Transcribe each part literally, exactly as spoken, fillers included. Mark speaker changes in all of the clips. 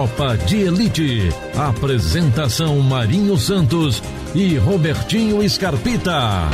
Speaker 1: Tropa de Elite. Apresentação Marinho Santos e Robertinho Scarpita.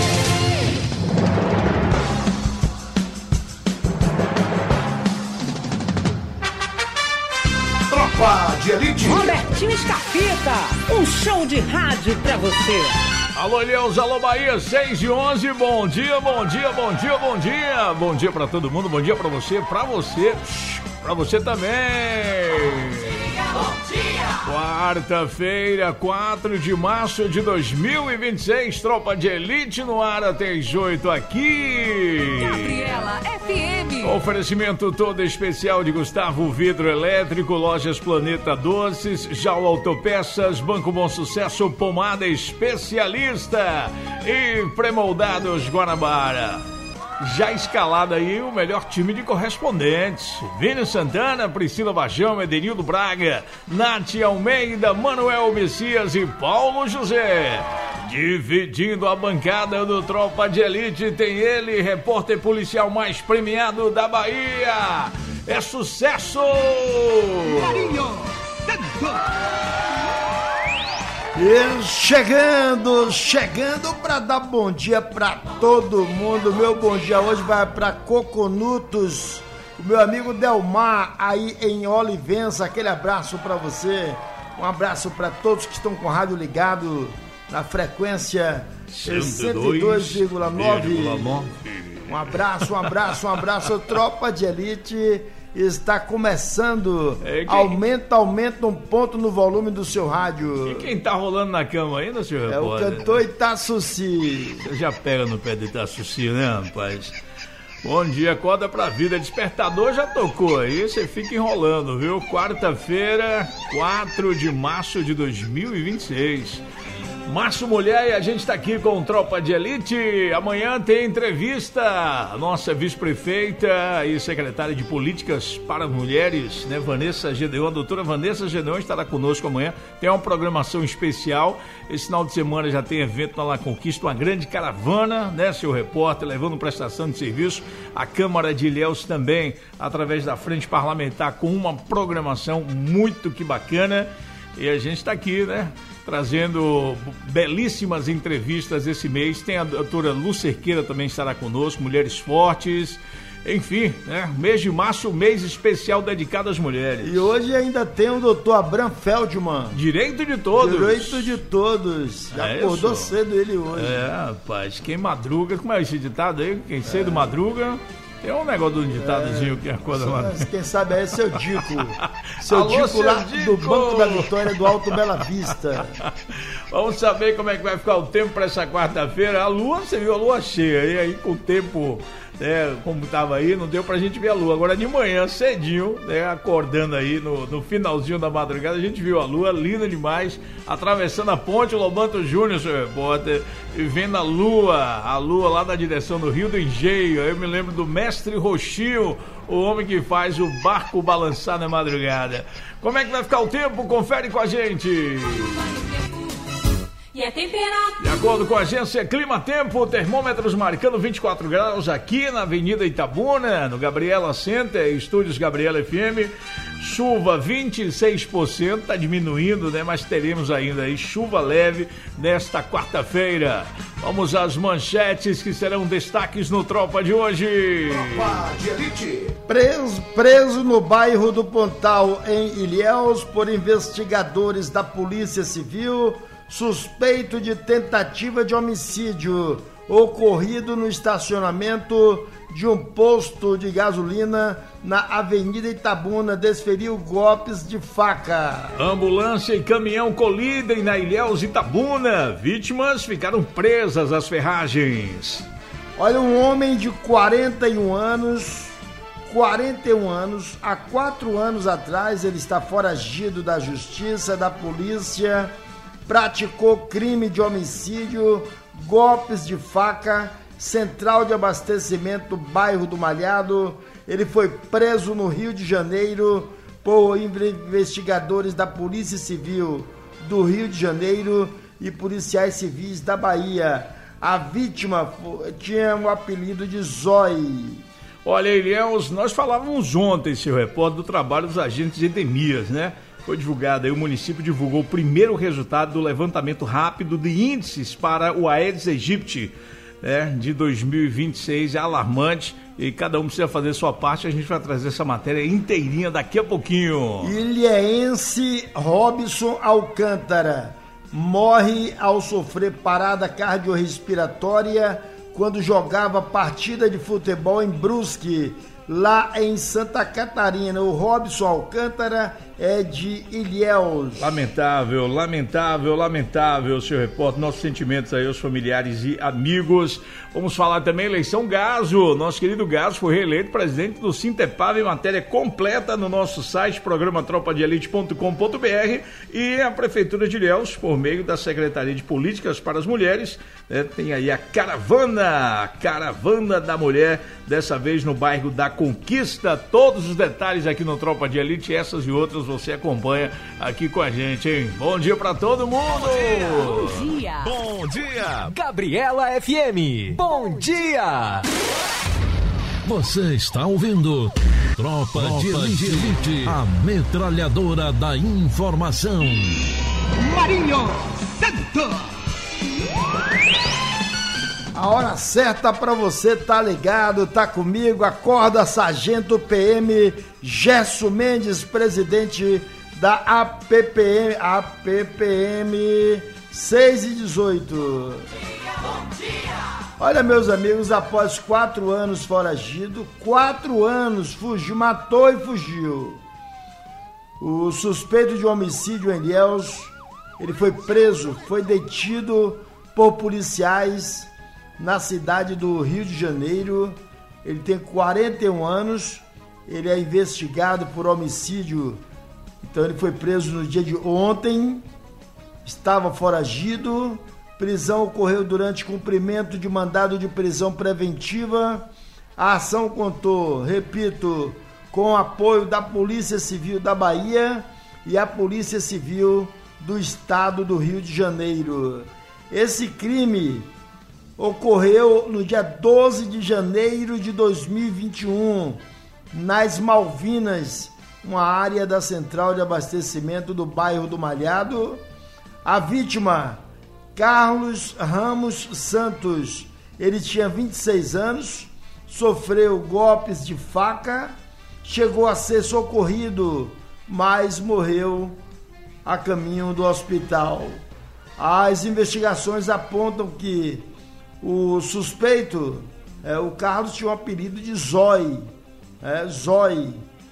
Speaker 2: Tropa de Elite.
Speaker 3: Robertinho Scarpita, um show de rádio pra você.
Speaker 4: Alô, Ilhéus, alô, Bahia, seis e onze, bom dia, bom dia, bom dia, bom dia. Bom dia pra todo mundo, bom dia pra você, pra você, pra você também. Bom dia. Quarta-feira, quatro de março de dois mil e vinte e seis, Tropa de Elite no ar até as oito aqui.
Speaker 3: Gabriela F M.
Speaker 4: Oferecimento todo especial de Gustavo Vidro Elétrico, Lojas Planeta Doces, Jau Autopeças, Banco Bom Sucesso, Pomada Especialista e Premoldados Guanabara. Já escalado aí o melhor time de correspondentes: Vini Santana, Priscila Bajão, Edenildo Braga, Nath Almeida, Manuel Messias e Paulo José. Dividindo a bancada do Tropa de Elite tem ele, repórter policial mais premiado da Bahia. É sucesso!
Speaker 2: Marinho E chegando, chegando para dar bom dia para todo mundo. Meu bom dia hoje vai para Coconutos, o meu amigo Delmar aí em Olivença. Aquele abraço para você, um abraço para todos que estão com o rádio ligado na frequência cento e dois vírgula nove. Um abraço, um abraço, um abraço, Tropa de Elite. Está começando. É, quem... Aumenta, aumenta um ponto no volume do seu rádio.
Speaker 4: E quem tá rolando na cama ainda, senhor
Speaker 2: É repórter? O cantor Itaçuci.
Speaker 4: Você já pega no pé do Itaçuci, né, rapaz? Bom dia, acorda pra vida. Despertador já tocou aí, você fica enrolando, viu? Quarta-feira, quatro de março de dois mil e vinte e seis. Márcio Mulher, e a gente está aqui com Tropa de Elite. Amanhã tem entrevista. A nossa vice-prefeita e secretária de Políticas para Mulheres, né, Vanessa Gedeon, a doutora Vanessa Gedeon estará conosco amanhã. Tem uma programação especial. Esse final de semana já tem evento na La Conquista, uma grande caravana, né, seu repórter, levando prestação de serviço. A Câmara de Ilhéus também, através da Frente Parlamentar, com uma programação muito que bacana. E a gente está aqui, né, trazendo belíssimas entrevistas esse mês. Tem a doutora Lu Cerqueira também estará conosco, Mulheres Fortes. Enfim, né? Mês de março, mês especial dedicado às mulheres.
Speaker 2: E hoje ainda tem o doutor Abraham Feldman.
Speaker 4: Direito de todos.
Speaker 2: Direito de todos. Já é acordou isso? Cedo ele hoje.
Speaker 4: É, rapaz, quem madruga, como é esse ditado aí? Quem cedo é. madruga... Tem um negócio do ditadozinho é, que acorda lá.
Speaker 2: Quem sabe é seu Dico. Seu
Speaker 4: Alô,
Speaker 2: Dico
Speaker 4: seu
Speaker 2: lá
Speaker 4: Dico.
Speaker 2: Do Banco da Vitória, do Alto Bela Vista.
Speaker 4: Vamos saber como é que vai ficar o tempo para essa quarta-feira. A lua, você viu a lua cheia. E aí com o tempo, né, como estava aí, não deu pra gente ver a lua. Agora de manhã, cedinho, né, acordando aí no, no finalzinho da madrugada, a gente viu a lua, linda demais, atravessando a ponte, o Lobanto Júnior, seu repórter, e vendo a lua, a lua lá na direção do Rio do Engenho. Eu me lembro do Mestre Roxinho, o homem que faz o barco balançar na madrugada. Como é que vai ficar o tempo? Confere com a gente.
Speaker 3: E a temperatura?
Speaker 4: De acordo com a agência Clima Tempo, termômetros marcando vinte e quatro graus aqui na Avenida Itabuna, no Gabriela Center, Estúdios Gabriela F M. Chuva vinte e seis por cento, tá diminuindo, né? Mas teremos ainda aí chuva leve nesta quarta-feira. Vamos às manchetes que serão destaques no Tropa de hoje.
Speaker 2: Tropa de Elite. Preso, preso no bairro do Pontal, em Ilhéus, por investigadores da Polícia Civil, suspeito de tentativa de homicídio ocorrido no estacionamento de um posto de gasolina na Avenida Itabuna, desferiu golpes de faca.
Speaker 4: Ambulância e caminhão colidem na Ilhéus Itabuna. Vítimas ficaram presas às ferragens.
Speaker 2: Olha, um homem de quarenta e um anos, quarenta e um anos, há quatro anos atrás ele está foragido da justiça, da polícia, praticou crime de homicídio, golpes de faca, central de abastecimento, bairro do Malhado. Ele foi preso no Rio de Janeiro por investigadores da Polícia Civil do Rio de Janeiro e policiais civis da Bahia. A vítima tinha o apelido de Zói.
Speaker 4: Olha, Ilhéus, nós falávamos ontem, seu repórter, do trabalho dos agentes de Edemias, né? foi divulgado aí, o município divulgou o primeiro resultado do levantamento rápido de índices para o Aedes aegypti, né, de dois mil e vinte e seis, é alarmante e cada um precisa fazer a sua parte. A gente vai trazer essa matéria inteirinha daqui a pouquinho.
Speaker 2: Ilhéense Robson Alcântara morre ao sofrer parada cardiorrespiratória quando jogava partida de futebol em Brusque, lá em Santa Catarina. O Robson Alcântara é de Ilhéus.
Speaker 4: Lamentável, lamentável, lamentável, seu repórter. Nossos sentimentos aí aos familiares e amigos. Vamos falar também eleição Gaso. Nosso querido Gaso foi reeleito presidente do Sintepave. Matéria completa no nosso site, programa tropa de elite ponto com ponto b r. E a Prefeitura de Ilhéus, por meio da Secretaria de Políticas para as Mulheres, né, tem aí a caravana, a caravana da mulher, dessa vez no bairro da Conquista. Todos os detalhes aqui no Tropa de Elite, essas e outras você acompanha aqui com a gente, hein? Bom dia pra todo mundo!
Speaker 5: Bom dia! Bom dia! Gabriela F M, bom dia!
Speaker 1: Você está ouvindo Tropa, Tropa de, Elite, de Elite, a metralhadora da informação.
Speaker 3: Marinho Santos!
Speaker 2: A hora certa para você tá ligado, tá comigo, acorda Sargento P M Gerson Mendes, presidente da A P P M, A P P M seis e dezoito. Olha, meus amigos, após quatro anos foragido, quatro anos fugiu, matou e fugiu. O suspeito de homicídio em Ilhéus, ele foi preso, foi detido por policiais na cidade do Rio de Janeiro. Ele tem quarenta e um anos, ele é investigado por homicídio, então ele foi preso no dia de ontem, estava foragido. Prisão ocorreu durante cumprimento de mandado de prisão preventiva. A ação contou, repito, com o apoio da Polícia Civil da Bahia e a Polícia Civil do Estado do Rio de Janeiro. Esse crime ocorreu no dia doze de janeiro de dois mil e vinte e um, nas Malvinas, uma área da central de abastecimento do bairro do Malhado. A vítima, Carlos Ramos Santos, ele tinha vinte e seis anos, sofreu golpes de faca, chegou a ser socorrido, mas morreu a caminho do hospital. As investigações apontam que o suspeito, é, o Carlos, tinha o apelido de Zói, é, Zói.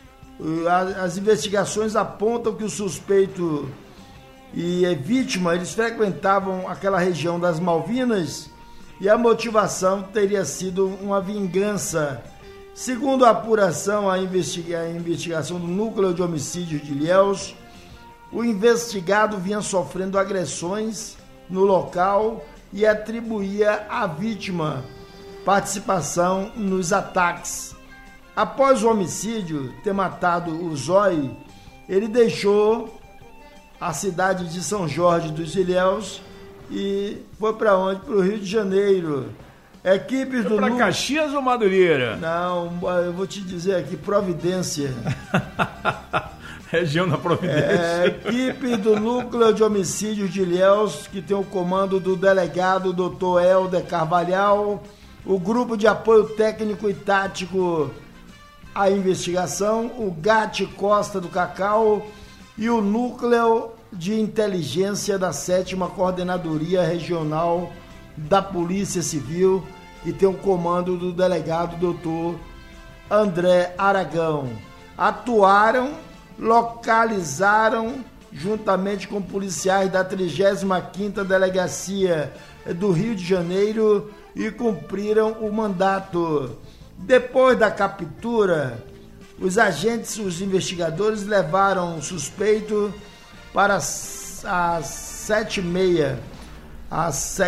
Speaker 2: As investigações apontam que o suspeito e a vítima, eles frequentavam aquela região das Malvinas e a motivação teria sido uma vingança. Segundo a apuração, a, investiga- a investigação do Núcleo de Homicídio de Ilhéus, o investigado vinha sofrendo agressões no local e atribuía à vítima participação nos ataques. Após o homicídio ter matado o Zói, ele deixou a cidade de São Jorge dos Ilhéus e foi para onde? Para o Rio de Janeiro. Equipes
Speaker 4: Foi
Speaker 2: do
Speaker 4: para
Speaker 2: nu...
Speaker 4: Caxias ou Madureira?
Speaker 2: Não, eu vou te dizer aqui, Providência.
Speaker 4: Região da Providência.
Speaker 2: É, equipe do Núcleo de Homicídios de Ilhéus, que tem o comando do delegado doutor Helder Carvalhal, o grupo de apoio técnico e tático à investigação, o Gatti Costa do Cacau e o Núcleo de Inteligência da sétima Coordenadoria Regional da Polícia Civil, que tem o comando do delegado doutor André Aragão. Atuaram, localizaram, juntamente com policiais da trigésima quinta Delegacia do Rio de Janeiro, e cumpriram o mandato. Depois da captura, os agentes, os investigadores levaram o suspeito para as sete e meia, a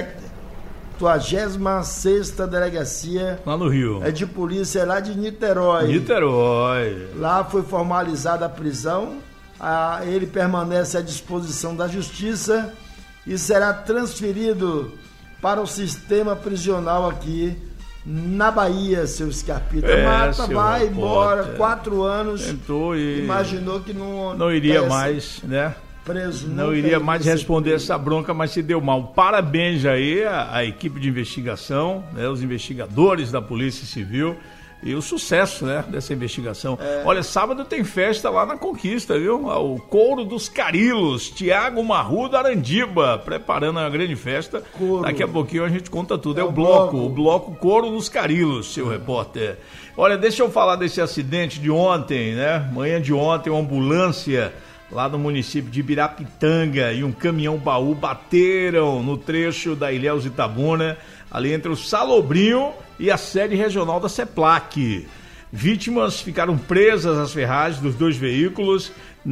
Speaker 2: setagésima sexta Delegacia
Speaker 4: lá no Rio.
Speaker 2: É de polícia lá de Niterói.
Speaker 4: Niterói.
Speaker 2: Lá foi formalizada a prisão. A, ele permanece à disposição da Justiça e será transferido para o sistema prisional aqui na Bahia, seu Scarpita.
Speaker 4: É,
Speaker 2: Mata, vai
Speaker 4: repórter.
Speaker 2: embora, quatro anos.
Speaker 4: Tentou e
Speaker 2: imaginou que não,
Speaker 4: não iria
Speaker 2: essa,
Speaker 4: mais, né?
Speaker 2: Preso,
Speaker 4: não iria mais responder preso. Essa bronca, mas se deu mal. Parabéns aí à, à equipe de investigação, né? Os investigadores da Polícia Civil e o sucesso, né, dessa investigação. É. Olha, sábado tem festa lá na Conquista, viu? O Couro dos Carilos, Tiago Marrudo Arandiba, preparando uma grande festa. Couro. Daqui a pouquinho a gente conta tudo. É, é o bloco, bloco, o bloco Couro dos Carilos, seu repórter. Olha, deixa eu falar desse acidente de ontem, né? Manhã de ontem, uma ambulância lá no município de Ibirapitanga e um caminhão-baú bateram no trecho da Ilhéus Itabuna, ali entre o Salobrinho e a sede regional da CEPLAC. Vítimas ficaram presas às ferragens dos dois veículos.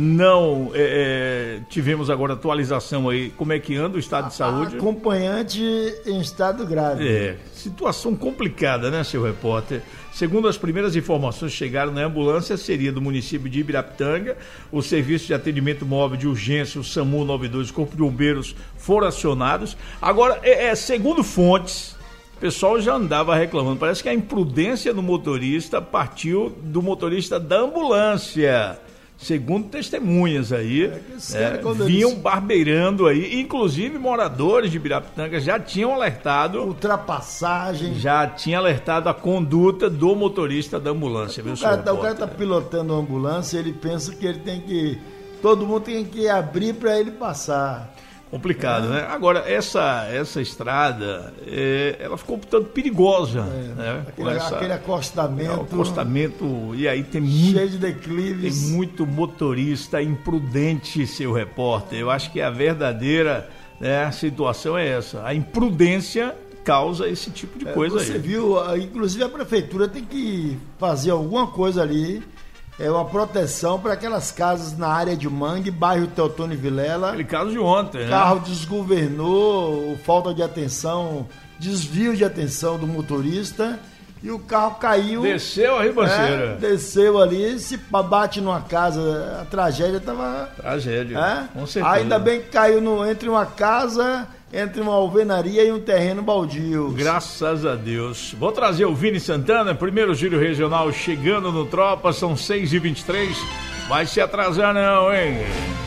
Speaker 4: Não é, tivemos agora atualização aí, como é que anda o estado a, de saúde.
Speaker 2: Acompanhante em estado grave.
Speaker 4: É, situação complicada, né, seu repórter? Segundo as primeiras informações que chegaram na ambulância, seria do município de Ibirapitanga. O Serviço de Atendimento Móvel de Urgência, o SAMU noventa e dois, o Corpo de Bombeiros foram acionados. Agora, é, é, segundo fontes, o pessoal já andava reclamando. Parece que a imprudência do motorista partiu do motorista da ambulância. Segundo testemunhas aí, é, é, vinham eles... barbeirando aí, inclusive moradores de Ibirapitanga já tinham alertado...
Speaker 2: Ultrapassagem.
Speaker 4: Já tinha alertado a conduta do motorista da ambulância.
Speaker 2: O, viu, cara, tá, o cara tá pilotando a ambulância, ele pensa que ele tem que... Todo mundo tem que abrir para ele passar.
Speaker 4: Complicado, é. né? Agora, essa, essa estrada, é, ela ficou, portanto, perigosa. É. Né?
Speaker 2: Aquele, essa, aquele acostamento. É,
Speaker 4: acostamento, e aí tem muito...
Speaker 2: Cheio de declives.
Speaker 4: Tem muito motorista imprudente, seu repórter. Eu acho que a verdadeira, né, situação é essa. A imprudência causa esse tipo de coisa
Speaker 2: é, você
Speaker 4: aí.
Speaker 2: Você viu, inclusive a prefeitura tem que fazer alguma coisa ali. É uma proteção para aquelas casas na área de Mangue, bairro Teotônio Vilela.
Speaker 4: Aquele caso de ontem, né?
Speaker 2: O carro desgovernou, falta de atenção, desvio de atenção do motorista e o carro caiu.
Speaker 4: Desceu a ribanceira.
Speaker 2: É, desceu ali, se bate numa casa, a tragédia estava...
Speaker 4: Tragédia,
Speaker 2: é?
Speaker 4: com certeza.
Speaker 2: Ainda bem que caiu no, entre uma casa... entre uma alvenaria e um terreno baldio.
Speaker 4: Graças a Deus. Vou trazer o Vini Santana, primeiro giro regional chegando no Tropa, são seis e vinte e três. Vai se atrasar não, hein?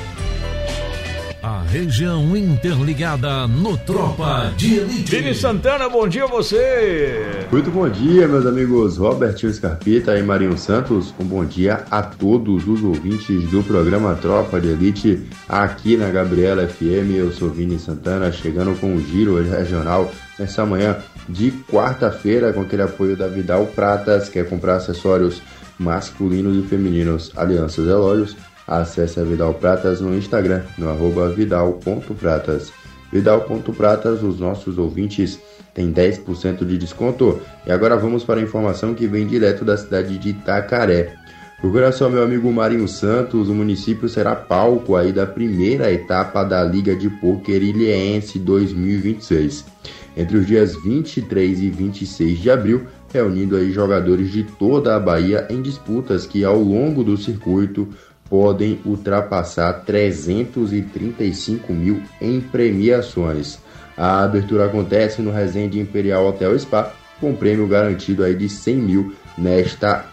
Speaker 1: A região interligada no Tropa de Elite.
Speaker 4: Vini Santana, bom dia a você.
Speaker 6: Muito bom dia, meus amigos Robertinho Scarpita e Marinho Santos. Um bom dia a todos os ouvintes do programa Tropa de Elite aqui na Gabriela F M. Eu sou Vini Santana, chegando com o giro regional nessa manhã de quarta-feira, com aquele apoio da Vidal Pratas. Quer comprar acessórios masculinos e femininos, alianças e relógios? Acesse a Vidal Pratas no Instagram, no arroba vidal ponto pratas. Vidal ponto pratas, os nossos ouvintes têm dez por cento de desconto. E agora vamos para a informação que vem direto da cidade de Itacaré. Procura só meu amigo Marinho Santos, o município será palco aí da primeira etapa da Liga de Pôquer Ilhéense dois mil e vinte e seis. Entre os dias vinte e três e vinte e seis de abril, reunindo aí jogadores de toda a Bahia em disputas que ao longo do circuito podem ultrapassar trezentos e trinta e cinco mil em premiações. A abertura acontece no Resende Imperial Hotel Spa, com prêmio garantido aí de cem mil nesta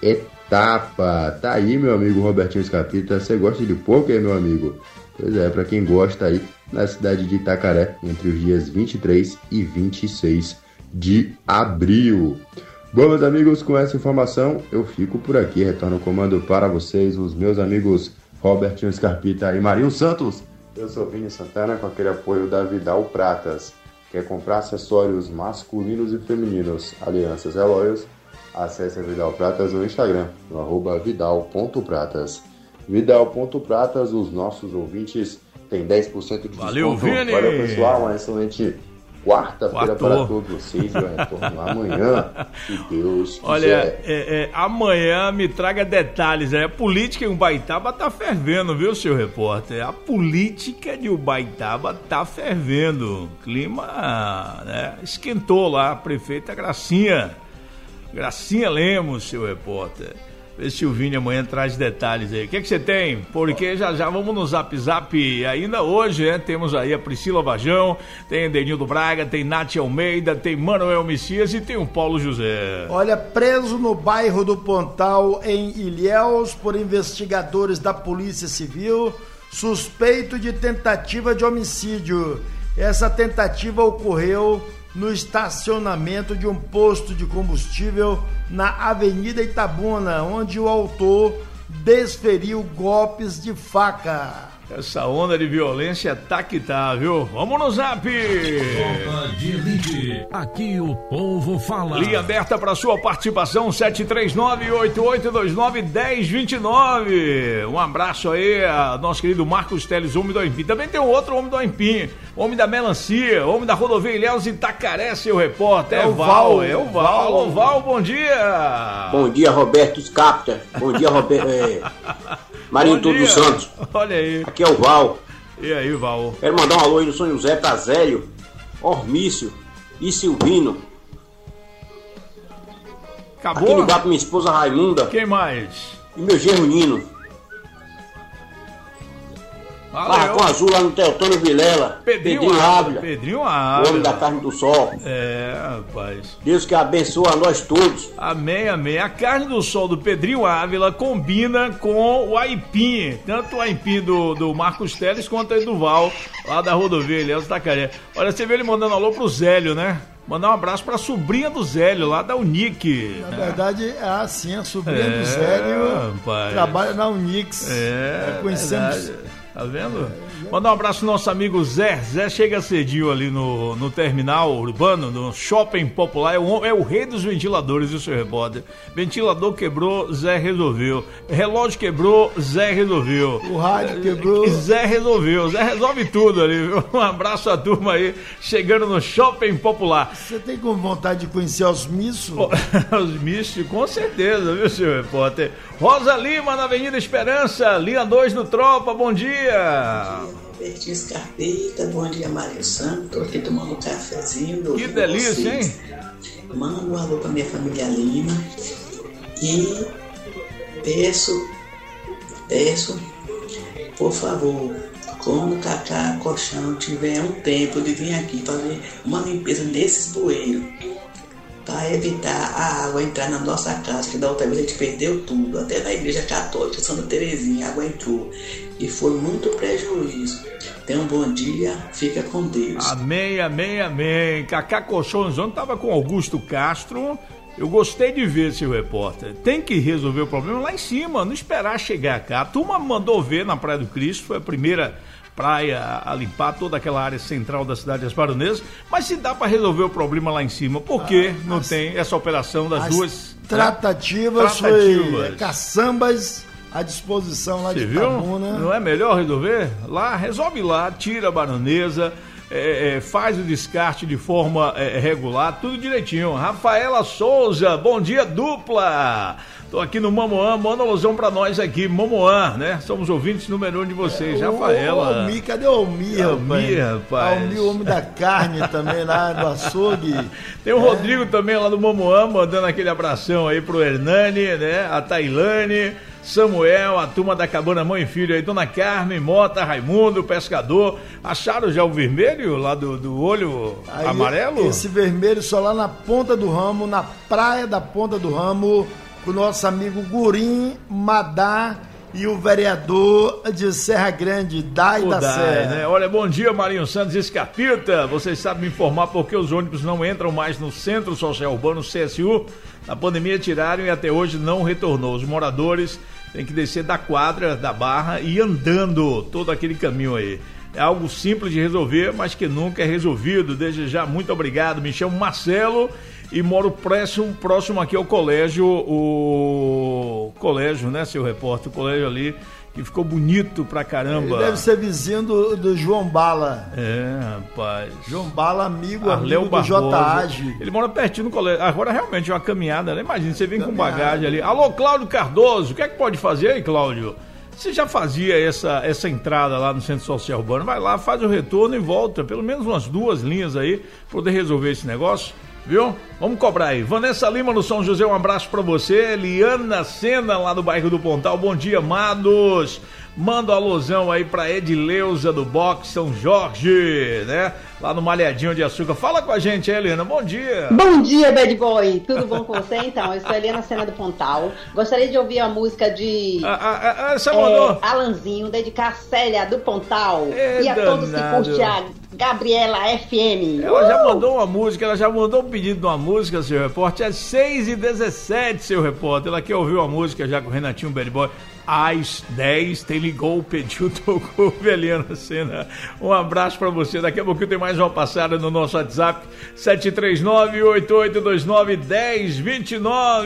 Speaker 6: etapa. Tá aí, meu amigo Robertinho Scarpita, você gosta de pôquer, meu amigo? Pois é, para quem gosta aí, na cidade de Itacaré, entre os dias vinte e três e vinte e seis de abril. Bom, meus amigos, com essa informação eu fico por aqui. Retorno o comando para vocês, os meus amigos Robertinho Scarpita e Marinho Santos. Eu sou Vini Santana, com aquele apoio da Vidal Pratas. Quer comprar acessórios masculinos e femininos, alianças e relógios? Acesse a Vidal Pratas no Instagram, no arroba vidal ponto pratas. Vidal ponto pratas, os nossos ouvintes têm dez por cento de desconto.
Speaker 4: Valeu, Vini!
Speaker 6: Valeu, pessoal, uma excelente quarta-feira para todos vocês. Eu retorno amanhã, se Deus quiser.
Speaker 4: Olha, é, é, amanhã me traga detalhes. É, a política em Ubaitaba tá fervendo, viu, seu repórter? A política de Ubaitaba tá fervendo. O clima, né, esquentou lá. A prefeita Gracinha, Gracinha Lemos, seu repórter. Vê se o Vini amanhã traz detalhes aí. O que, que você tem? Porque já já vamos no Zap Zap. Ainda hoje, né? Temos aí a Priscila Vajão, tem Edenildo Braga, tem Nath Almeida, tem Manuel Messias e tem o Paulo José.
Speaker 2: Olha, preso no bairro do Pontal, em Ilhéus, por investigadores da Polícia Civil, suspeito de tentativa de homicídio. Essa tentativa ocorreu no estacionamento de um posto de combustível na Avenida Itabuna, onde o autor desferiu golpes de faca.
Speaker 4: Essa onda de violência tá que tá, viu? Vamos no Zap!
Speaker 1: Tropa de Elite. Aqui o povo fala.
Speaker 4: Linha aberta para sua participação, sete três nove, oito oito dois nove, um zero dois nove. Um abraço aí a nosso querido Marcos Teles, homem do Aipim. Também tem um outro homem do Aipim, homem da melancia, homem da rodovia Ilhéus Itacaré, seu repórter. É, é o Val, Val, é o Val. Val. Alô, Val, bom dia!
Speaker 7: Bom dia, Roberto Scapta. Bom dia, Roberto... É... Marinho Tudo dos Santos.
Speaker 4: Olha aí.
Speaker 7: Aqui é o Val.
Speaker 4: E aí, Val?
Speaker 7: Quero mandar um alô aí no São José pra Zélio, Ormício e Silvino.
Speaker 4: Acabou?
Speaker 7: Aqui ligar pra minha esposa Raimunda.
Speaker 4: Quem mais?
Speaker 7: E meu genro Nino. Barracão Azul lá no Teotônio Vilela.
Speaker 4: Pedrinho,
Speaker 7: Pedrinho Ávila.
Speaker 4: Pedrinho Ávila.
Speaker 7: O homem da carne do sol.
Speaker 4: É, rapaz.
Speaker 7: Deus que abençoe a nós todos.
Speaker 4: Amém, amém. A carne do sol do Pedrinho Ávila combina com o aipim. Tanto o aipim do, do Marcos Teles quanto o do Val, lá da rodovia Ilhéus Itacaré. Olha, você vê ele mandando alô pro Zélio, né? Mandar um abraço pra sobrinha do Zélio, lá da Unic.
Speaker 2: Na verdade, é assim, a sobrinha
Speaker 4: é,
Speaker 2: do Zélio
Speaker 4: rapaz.
Speaker 2: trabalha na Unix.
Speaker 4: É,
Speaker 2: é conhecemos.
Speaker 4: Tá vendo? Mandar um abraço pro nosso amigo Zé. Zé chega cedinho ali no, no terminal urbano, no shopping popular. É o, é o rei dos ventiladores, viu, seu repórter? Ventilador quebrou, Zé resolveu. Relógio quebrou, Zé resolveu.
Speaker 2: O rádio quebrou.
Speaker 4: Zé resolveu. Zé resolve tudo ali, viu? Um abraço à turma aí, chegando no shopping popular.
Speaker 2: Você tem com vontade de conhecer os missos?
Speaker 4: Os missos, com certeza, viu, seu repórter? Rosa Lima, na Avenida Esperança, linha dois do Tropa, bom dia.
Speaker 8: Bom dia, Robertinho Scarpeta, bom dia, Mário Santos, tô aqui tomando um cafezinho.
Speaker 4: Que delícia, vocês. Hein?
Speaker 8: Mando um alô pra minha família Lima e peço, peço, por favor, quando o Cacá Colchão tiver um tempo de vir aqui fazer uma limpeza nesses bueiros, para evitar a água entrar na nossa casa, que da outra vez a gente perdeu tudo, até na igreja católica, Santa Terezinha, a água entrou, e foi muito prejuízo. Tenha um bom dia, fica com Deus.
Speaker 4: Amém, amém, amém. Cacá Colchãozão estava com Augusto Castro, eu gostei de ver, seu repórter. Tem que resolver o problema lá em cima, não esperar chegar cá. A turma mandou ver na Praia do Cristo, foi a primeira praia a limpar toda aquela área central da cidade das Baronesas, mas se dá para resolver o problema lá em cima, por que ah, não as, tem essa operação das duas
Speaker 2: tratativas, né? Tratativas. Foi caçambas à disposição lá
Speaker 4: Você
Speaker 2: de
Speaker 4: viu?
Speaker 2: Itabuna.
Speaker 4: Não é melhor resolver? Lá, resolve lá, tira a Baronesa, é, é, faz o descarte de forma é, regular, tudo direitinho. Rafaela Souza, bom dia, dupla! Tô aqui no Mamoã, manda alusão pra nós aqui, Mamoã, né? Somos ouvintes número um de vocês, é, Rafaela.
Speaker 2: Almir, cadê o Almir,
Speaker 4: Almir, rapaz?
Speaker 2: Almir, o homem da carne também lá do açougue.
Speaker 4: Tem o é. Rodrigo também lá do Mamoã, mandando aquele abração aí pro Hernani, né? A Tailane, Samuel, a turma da Cabana Mãe e Filho aí, Dona Carmen, Mota, Raimundo, Pescador. Acharam já o vermelho lá do, do olho aí, amarelo?
Speaker 2: Esse vermelho só lá na ponta do ramo, na praia da ponta do ramo, com o nosso amigo Gurim Madá e o vereador de Serra Grande, Dai o da Dai, Serra.
Speaker 4: Né? Olha, bom dia, Marinho Santos Escapita. Vocês sabem me informar porque os ônibus não entram mais no Centro Social Urbano, C S U. Na pandemia tiraram e até hoje não retornou. Os moradores têm que descer da quadra, da barra e ir andando todo aquele caminho aí. É algo simples de resolver, mas que nunca é resolvido. Desde já, muito obrigado. Me chamo Marcelo e moro próximo, próximo aqui ao colégio, o colégio, né, seu repórter? O colégio ali, que ficou bonito pra caramba.
Speaker 2: Ele deve ser vizinho do, do João Bala.
Speaker 4: É, rapaz.
Speaker 2: João Bala, amigo, Arleu amigo Barbosa. Do J A G.
Speaker 4: Ele mora pertinho do colégio. Agora realmente é uma caminhada, né? Imagina, você vem caminhada. Com bagagem ali. Alô, Cláudio Cardoso, o que é que pode fazer aí, Cláudio? Você já fazia essa, essa entrada lá no Centro Social Urbano? Vai lá, faz o retorno e volta. Pelo menos umas duas linhas aí, pra poder resolver esse negócio. viu? Vamos cobrar aí. Vanessa Lima no São José, um abraço pra você. Eliana Sena lá do bairro do Pontal, bom dia, amados. Manda um alusão aí pra Edileuza do Box São Jorge, né? Lá no Malhadinho de Açúcar. Fala com a gente, Helena. Bom dia.
Speaker 9: Bom dia, Bad Boy. Tudo bom com você? Então, eu sou a Eliana Sena do Pontal. Gostaria de ouvir a música de
Speaker 4: ah, ah, ah, você mandou...
Speaker 9: é, Alanzinho, dedicar a Célia do Pontal.
Speaker 4: É
Speaker 9: e a
Speaker 4: danado.
Speaker 9: todos que curtem a Gabriela F M.
Speaker 4: Ela
Speaker 9: uh!
Speaker 4: já mandou uma música, ela já mandou um pedido de uma música, seu repórter. É seis e dezessete, seu repórter. Ela quer ouvir uma música já com o Renatinho Bad Boy. Às dez, tem ligou, pediu, tocou, Eliana Sena. Um abraço pra você. Daqui a pouquinho tem mais uma passada no nosso WhatsApp. sete três nove, oito oito dois nove, um zero dois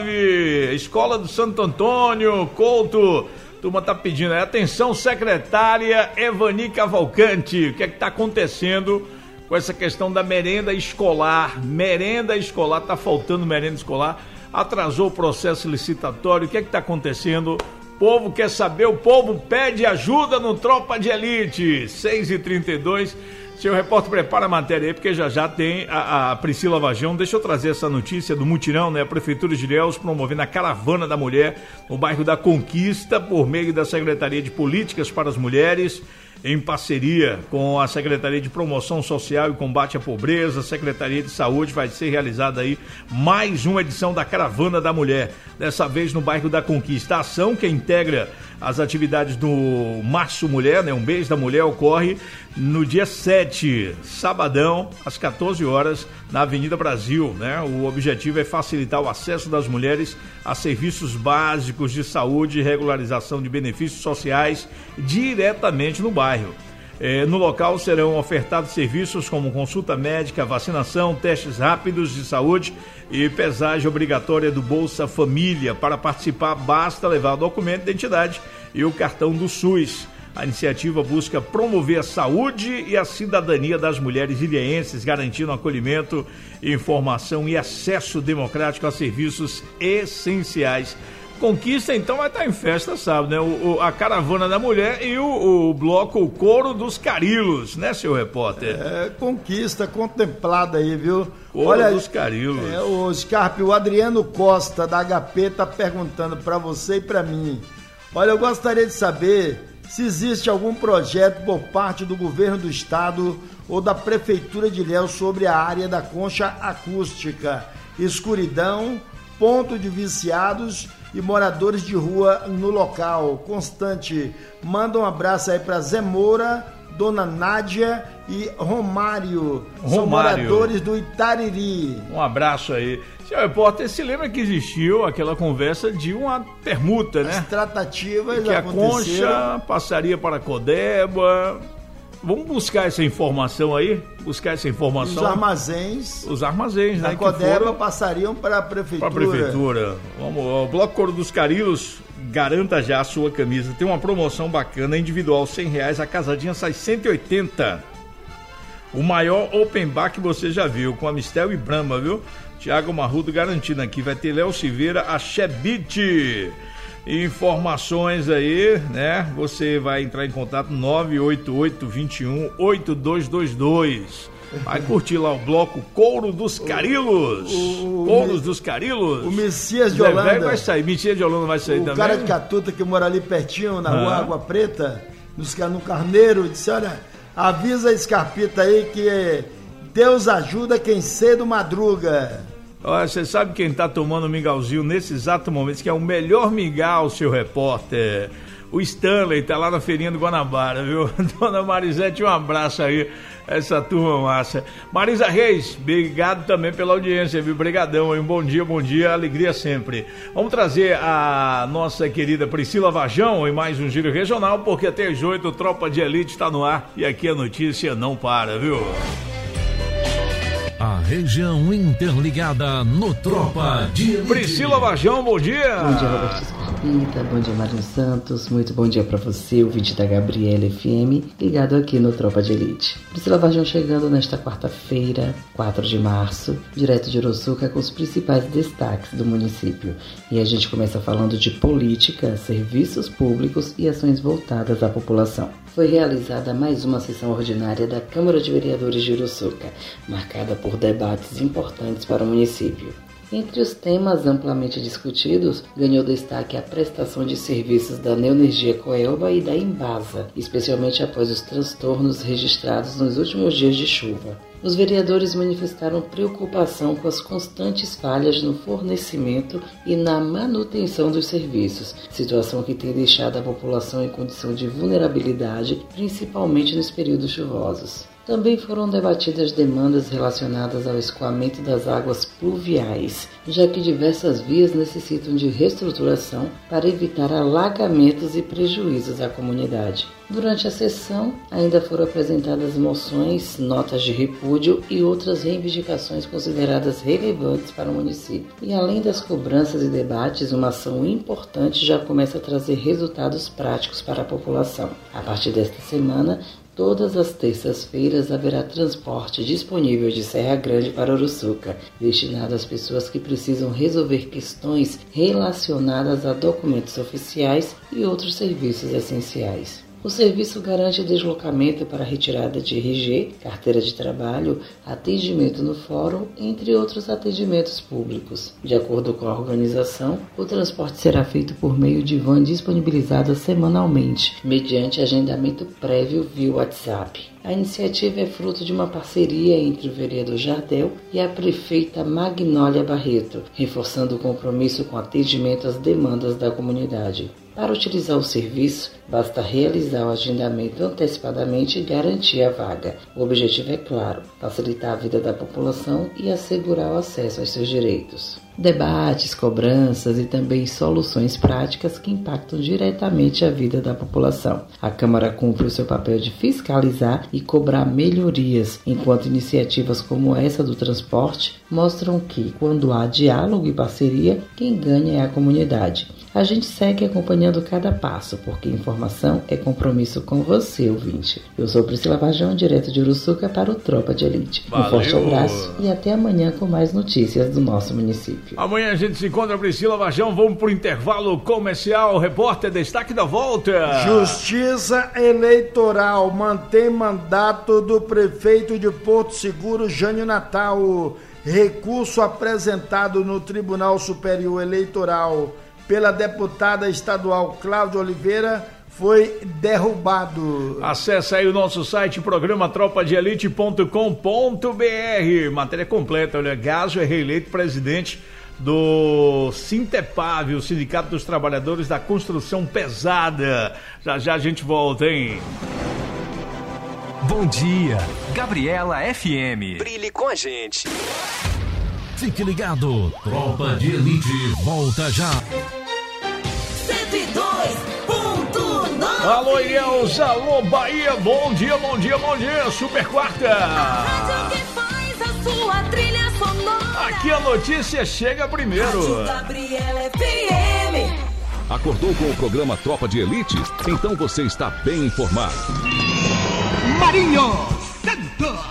Speaker 4: nove. Escola do Santo Antônio, Couto. Turma tá pedindo aí. Atenção, secretária Evani Cavalcante. O que é que tá acontecendo com essa questão da merenda escolar? Merenda escolar, tá faltando merenda escolar. Atrasou o processo licitatório. O que é que tá acontecendo? O povo quer saber, o povo pede ajuda no Tropa de Elite. seis e trinta e dois. Seu repórter prepara a matéria aí, porque já já tem a, a Priscila Vajão. Deixa eu trazer essa notícia do mutirão, né? A Prefeitura de Ilhéus promovendo a Caravana da Mulher no bairro da Conquista, por meio da Secretaria de Políticas para as Mulheres, em parceria com a Secretaria de Promoção Social e Combate à Pobreza, Secretaria de Saúde. Vai ser realizada aí mais uma edição da Caravana da Mulher, dessa vez no bairro da Conquista. A ação, que integra as atividades do Março Mulher, né, um mês da mulher, ocorre no dia sete, sabadão, às quatorze horas, na Avenida Brasil, né? O objetivo é facilitar o acesso das mulheres a serviços básicos de saúde e regularização de benefícios sociais diretamente no bairro. É, no local serão ofertados serviços como consulta médica, vacinação, testes rápidos de saúde e pesagem obrigatória do Bolsa Família. Para participar, basta levar o documento de identidade e o cartão do SUS. A iniciativa busca promover a saúde e a cidadania das mulheres ilhéenses, garantindo acolhimento, informação e acesso democrático a serviços essenciais. Conquista, então, vai estar em festa, sabe, né? O, o, a Caravana da Mulher e o, o bloco o Coro dos Carilos, né, seu repórter?
Speaker 2: É, conquista contemplada aí, viu?
Speaker 4: Coro
Speaker 2: Olha,
Speaker 4: dos Carilos.
Speaker 2: É, o Scarpe, o Adriano Costa, da H P, tá perguntando para você e para mim. Olha, eu gostaria de saber se existe algum projeto por parte do governo do estado ou da prefeitura de Ilhéus sobre a área da concha acústica, escuridão, ponto de viciados e moradores de rua no local. Constante, manda um abraço aí para Zé Moura, Dona Nádia e Romário.
Speaker 4: Romário.
Speaker 2: São moradores do Itariri.
Speaker 4: Um abraço aí. Senhor repórter, se lembra que existiu aquela conversa de uma permuta, né?
Speaker 2: As tratativas
Speaker 4: que a concha passaria para a Codeba. Vamos buscar essa informação aí? Buscar essa informação.
Speaker 2: Os armazéns.
Speaker 4: Os armazéns, né?
Speaker 2: A Codeba
Speaker 4: foram...
Speaker 2: passariam para a prefeitura.
Speaker 4: Para a prefeitura. Vamos, o Bloco Coro dos Carilos, garanta já a sua camisa. Tem uma promoção bacana, individual, cem reais. A casadinha sai cento e oitenta. O maior open bar que você já viu, com a Mistel e Brahma, viu? Tiago Marrudo garantindo aqui. Vai ter Léo Silveira, a Chebite. Informações aí, né? Você vai entrar em contato nove oito oito, dois um, oito dois dois dois. Vai curtir lá o bloco Couro dos Carilos. O, o, Couros o, dos Carilos.
Speaker 2: O Messias de Holanda.
Speaker 4: Zé vai sair. Messias de Holanda vai sair
Speaker 2: o
Speaker 4: também.
Speaker 2: O cara de Catuta que mora ali pertinho, na rua ah. Água Preta, no Carneiro, disse, olha, avisa a Scarpita aí que Deus ajuda quem cedo madruga.
Speaker 4: Olha, você sabe quem tá tomando mingauzinho nesse exato momento, que é o melhor mingau, seu repórter? O Stanley tá lá na feirinha do Guanabara, viu? Dona Marisete, um abraço aí, essa turma massa. Marisa Reis, obrigado também pela audiência, viu? Brigadão, hein? Bom dia, bom dia, alegria sempre. Vamos trazer a nossa querida Priscila Vajão em mais um Giro Regional, porque até às oito, Tropa de Elite tá no ar e aqui a notícia não para, viu?
Speaker 1: A região interligada no Tropa de Elite.
Speaker 4: Priscila Vajão, bom dia.
Speaker 10: Bom dia, Roberto Scarpita, bom dia, Mário Santos, muito bom dia para você, ouvinte da Gabriela F M, ligado aqui no Tropa de Elite. Priscila Vajão chegando nesta quarta-feira, quatro de março, direto de Uruçuca, com os principais destaques do município. E a gente começa falando de política, serviços públicos e ações voltadas à população. foi realizada mais uma sessão ordinária da Câmara de Vereadores de Uruçuca, marcada por debates importantes para o município. Entre os temas amplamente discutidos, ganhou destaque a prestação de serviços da Neoenergia Coelba e da Embasa, especialmente após os transtornos registrados nos últimos dias de chuva. Os vereadores manifestaram preocupação com as constantes falhas no fornecimento e na manutenção dos serviços, situação que tem deixado a população em condição de vulnerabilidade, principalmente nos períodos chuvosos. Também foram debatidas demandas relacionadas ao escoamento das águas pluviais, já que diversas vias necessitam de reestruturação para evitar alagamentos e prejuízos à comunidade. Durante a sessão, ainda foram apresentadas moções, notas de repúdio e outras reivindicações consideradas relevantes para o município. E além das cobranças e debates, uma ação importante já começa a trazer resultados práticos para a população. A partir desta semana, todas as terças-feiras haverá transporte disponível de Serra Grande para Uruçuca, destinado às pessoas que precisam resolver questões relacionadas a documentos oficiais e outros serviços essenciais. O serviço garante deslocamento para retirada de R G, carteira de trabalho, atendimento no fórum, entre outros atendimentos públicos. De acordo com a organização, o transporte será feito por meio de van disponibilizada semanalmente, mediante agendamento prévio via WhatsApp. A iniciativa é fruto de uma parceria entre o vereador Jardel e a prefeita Magnólia Barreto, reforçando o compromisso com atendimento às demandas da comunidade. Para utilizar o serviço, basta realizar o agendamento antecipadamente e garantir a vaga. O objetivo é claro, facilitar a vida da população e assegurar o acesso aos seus direitos. Debates, cobranças e também soluções práticas que impactam diretamente a vida da população. A Câmara cumpre o seu papel de fiscalizar e cobrar melhorias, enquanto iniciativas como essa do transporte mostram que, quando há diálogo e parceria, quem ganha é a comunidade. A gente segue acompanhando cada passo, porque informação é compromisso com você, ouvinte. Eu sou Priscila Vajão, direto de Uruçuca para o Tropa de Elite.
Speaker 4: Valeu.
Speaker 10: Um forte abraço e até amanhã com mais notícias do nosso município.
Speaker 4: Amanhã a gente se encontra, Priscila Vajão. Vamos para o intervalo comercial. Repórter, destaque da volta.
Speaker 2: Justiça Eleitoral mantém mandato do prefeito de Porto Seguro, Jânio Natal. Recurso apresentado no Tribunal Superior Eleitoral pela deputada estadual Cláudia Oliveira foi derrubado.
Speaker 4: Acesse aí o nosso site, programa tropa de elite ponto com ponto b r. Matéria completa. Olha, Gazo é reeleito presidente do Sintepave, o Sindicato dos Trabalhadores da Construção Pesada. Já já a gente volta, hein?
Speaker 5: Bom dia, Gabriela F M. Brilhe com a gente.
Speaker 1: Fique ligado, Tropa de Elite volta já.
Speaker 3: cento e dois ponto nove.
Speaker 4: Alô, Ilhéus, alô, Bahia, bom dia, bom dia, bom dia, super quarta.
Speaker 3: A rádio que faz a sua trilha sonora.
Speaker 4: Aqui a notícia chega primeiro.
Speaker 3: Rádio Gabriela F M.
Speaker 1: Acordou com o programa Tropa de Elite? Então você está bem informado.
Speaker 2: Marinho Santos.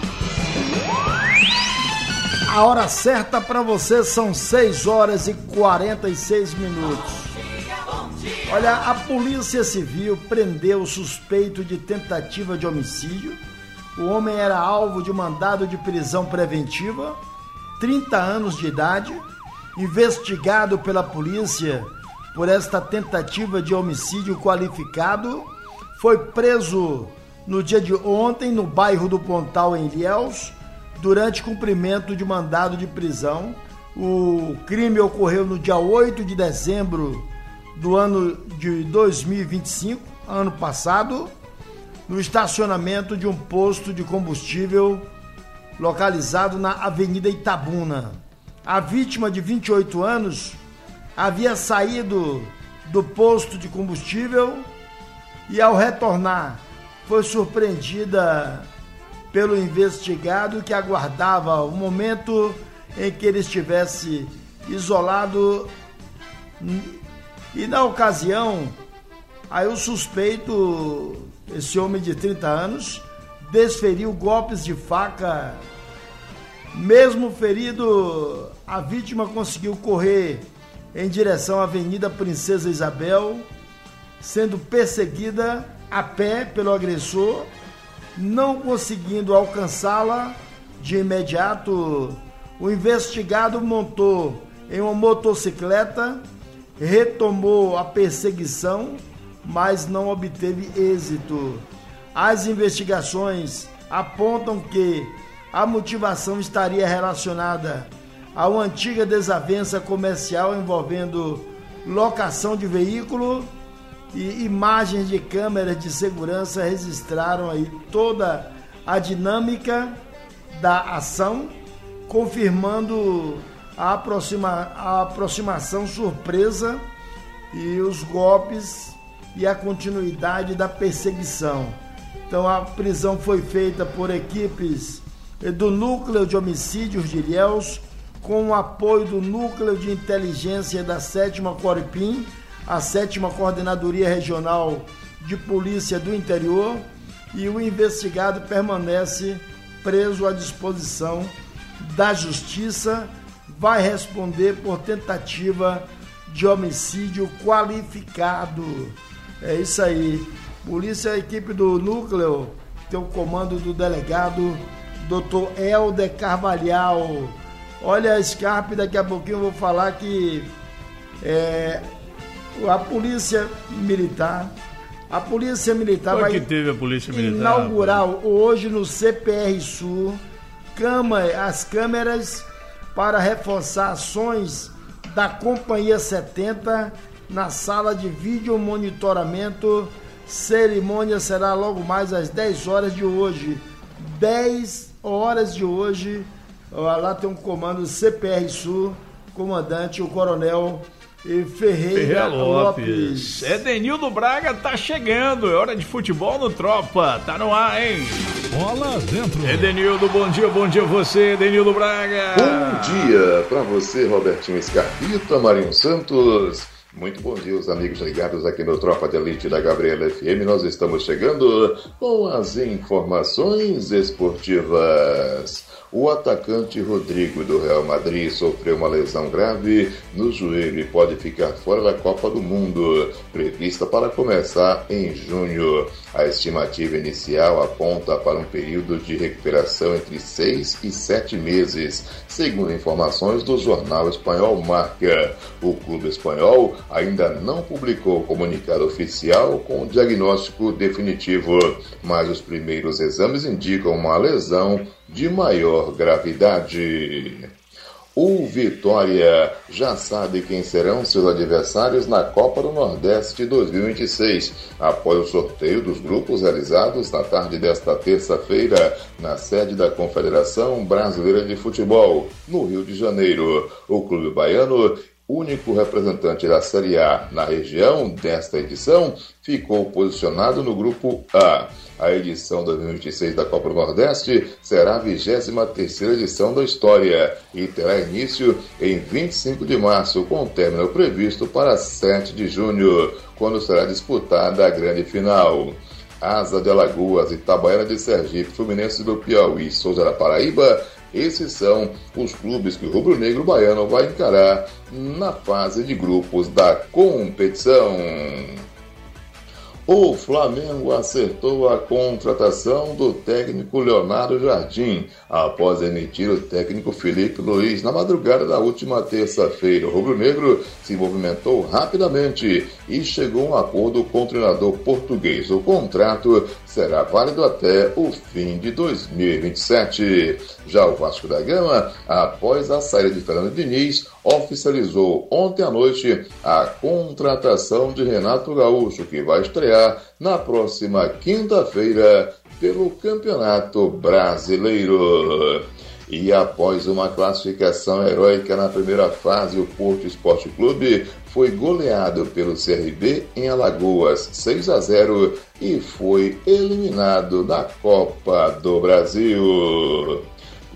Speaker 2: A hora certa para você são seis horas e quarenta e seis minutos. Olha, a Polícia Civil prendeu o suspeito de tentativa de homicídio. O homem era alvo de mandado de prisão preventiva, trinta anos de idade, investigado pela polícia por esta tentativa de homicídio qualificado. Foi preso no dia de ontem no bairro do Pontal, em Ilhéus, durante cumprimento de mandado de prisão. O crime ocorreu no dia oito de dezembro do ano de dois mil e vinte e cinco, ano passado, no estacionamento de um posto de combustível localizado na Avenida Itabuna. A vítima, de vinte e oito anos, havia saído do posto de combustível e, ao retornar, foi surpreendida pelo investigado, que aguardava o momento em que ele estivesse isolado, e na ocasião, aí o suspeito, esse homem de trinta anos, desferiu golpes de faca. Mesmo ferido, a vítima conseguiu correr em direção à Avenida Princesa Isabel, sendo perseguida a pé pelo agressor, não conseguindo alcançá-la de imediato, o investigado montou em uma motocicleta, retomou a perseguição, mas não obteve êxito. As investigações apontam que a motivação estaria relacionada a uma antiga desavença comercial envolvendo locação de veículo, e imagens de câmeras de segurança registraram aí toda a dinâmica da ação, confirmando a, aproxima, a aproximação surpresa e os golpes e a continuidade da perseguição. Então a prisão foi feita por equipes do Núcleo de Homicídios de Ilhéus, com o apoio do Núcleo de Inteligência da sétima Corpim, a sétima Coordenadoria Regional de Polícia do Interior, e o investigado permanece preso à disposição da Justiça, vai responder por tentativa de homicídio qualificado. É isso aí. Polícia, a equipe do Núcleo tem o comando do delegado doutor Helder Carvalhal. Olha, Scarpe, daqui a pouquinho eu vou falar que é, a Polícia Militar, a Polícia Militar
Speaker 4: Foi
Speaker 2: vai
Speaker 4: que teve a Polícia Militar,
Speaker 2: inaugurar hoje no C P R Sul cama, as câmeras para reforçar ações da Companhia setenta na sala de vídeo monitoramento. Cerimônia será logo mais às dez horas de hoje. dez horas de hoje. Lá tem um comando C P R Sul, comandante, o coronel Ferreira, Ferreira Lopes.
Speaker 4: Lopes. Edenildo Braga tá chegando, é hora de futebol no Tropa, tá no ar, hein?
Speaker 1: Bola dentro.
Speaker 4: Edenildo, bom dia, bom dia a você, Edenildo Braga.
Speaker 11: Bom dia pra você, Robertinho Scarpita, Marinho Santos. Muito bom dia, os amigos ligados aqui no Tropa de Elite da Gabriela F M. Nós estamos chegando com as informações esportivas. O atacante Rodrigo do Real Madrid sofreu uma lesão grave no joelho e pode ficar fora da Copa do Mundo, prevista para começar em junho. A estimativa inicial aponta para um período de recuperação entre seis e sete meses, segundo informações do jornal espanhol Marca. O clube espanhol ainda não publicou comunicado oficial com o diagnóstico definitivo, mas os primeiros exames indicam uma lesão de maior gravidade. O Vitória já sabe quem serão seus adversários na Copa do Nordeste dois mil e vinte e seis, após o sorteio dos grupos realizados na tarde desta terça-feira na sede da Confederação Brasileira de Futebol, no Rio de Janeiro. O clube baiano, único representante da Série A na região desta edição, ficou posicionado no grupo A. A edição dois mil e vinte e seis da Copa do Nordeste será a vigésima terceira edição da história e terá início em vinte e cinco de março, com término previsto para sete de junho, quando será disputada a grande final. Asa de Alagoas, Itabaiana de Sergipe, Fluminense do Piauí e Souza da Paraíba, esses são os clubes que o rubro-negro baiano vai encarar na fase de grupos da competição. O Flamengo acertou a contratação do técnico Leonardo Jardim, após emitir o técnico Felipe Luiz na madrugada da última terça-feira. O rubro-negro se movimentou rapidamente e chegou a um acordo com o treinador português. O contrato será válido até o fim de dois mil e vinte e sete. Já o Vasco da Gama, após a saída de Fernando Diniz, oficializou ontem à noite a contratação de Renato Gaúcho, que vai estrear na próxima quinta-feira pelo Campeonato Brasileiro. E após uma classificação heróica na primeira fase, o Porto Esporte Clube foi goleado pelo C R B em Alagoas seis a zero e foi eliminado da Copa do Brasil.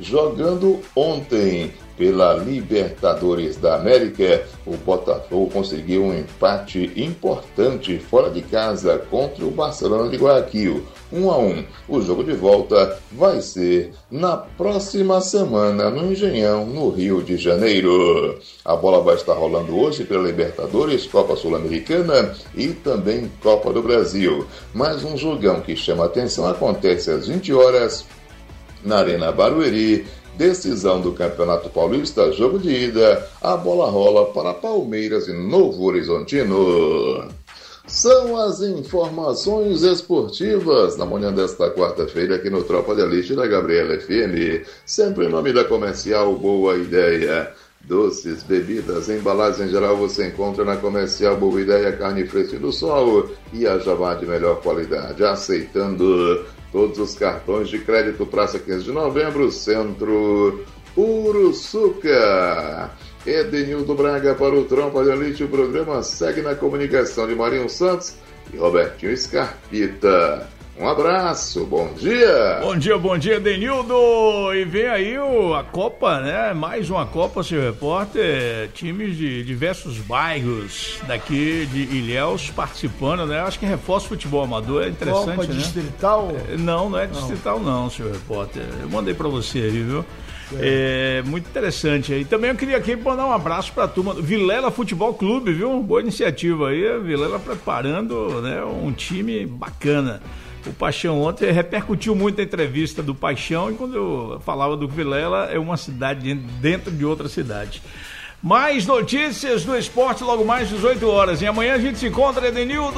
Speaker 11: Jogando ontem pela Libertadores da América, o Botafogo conseguiu um empate importante fora de casa contra o Barcelona de Guayaquil, um a um. O jogo de volta vai ser na próxima semana no Engenhão, no Rio de Janeiro. A bola vai estar rolando hoje pela Libertadores, Copa Sul-Americana e também Copa do Brasil. Mas um jogão que chama atenção acontece às vinte horas na Arena Barueri. Decisão do Campeonato Paulista, jogo de ida, a bola rola para Palmeiras e Novo Horizontino. São as informações esportivas na manhã desta quarta-feira aqui no Tropa de Elite da Gabriela F M, sempre em nome da Comercial Boa Ideia. Doces, bebidas, embalagens em geral você encontra na Comercial Boa Ideia, carne fresca do sol e a Javá de melhor qualidade, aceitando todos os cartões de crédito. Praça quinze de novembro, Centro Uruçuca. Edenildo Braga para o Tropa de Elite. O programa segue na comunicação de Marinho Santos e Robertinho Scarpita. Um abraço, bom dia!
Speaker 4: Bom dia, bom dia, Denildo! E vem aí o, a Copa, né? Mais uma Copa, seu repórter. Times de diversos bairros daqui de Ilhéus participando, né? Acho que reforça o futebol amador, é interessante,
Speaker 2: Copa
Speaker 4: né?
Speaker 2: distrital?
Speaker 4: É, não, não é distrital não, seu repórter. Eu mandei pra você aí, viu? É muito interessante aí. Também eu queria aqui mandar um abraço para a turma do Vilela Futebol Clube, viu? Boa iniciativa aí, a Vilela preparando, né, um time bacana. O Paixão ontem repercutiu muito a entrevista do Paixão, e quando eu falava do Vilela, é uma cidade dentro de outra cidade. Mais notícias do esporte logo mais às dezoito horas. E amanhã a gente se encontra, Edenildo!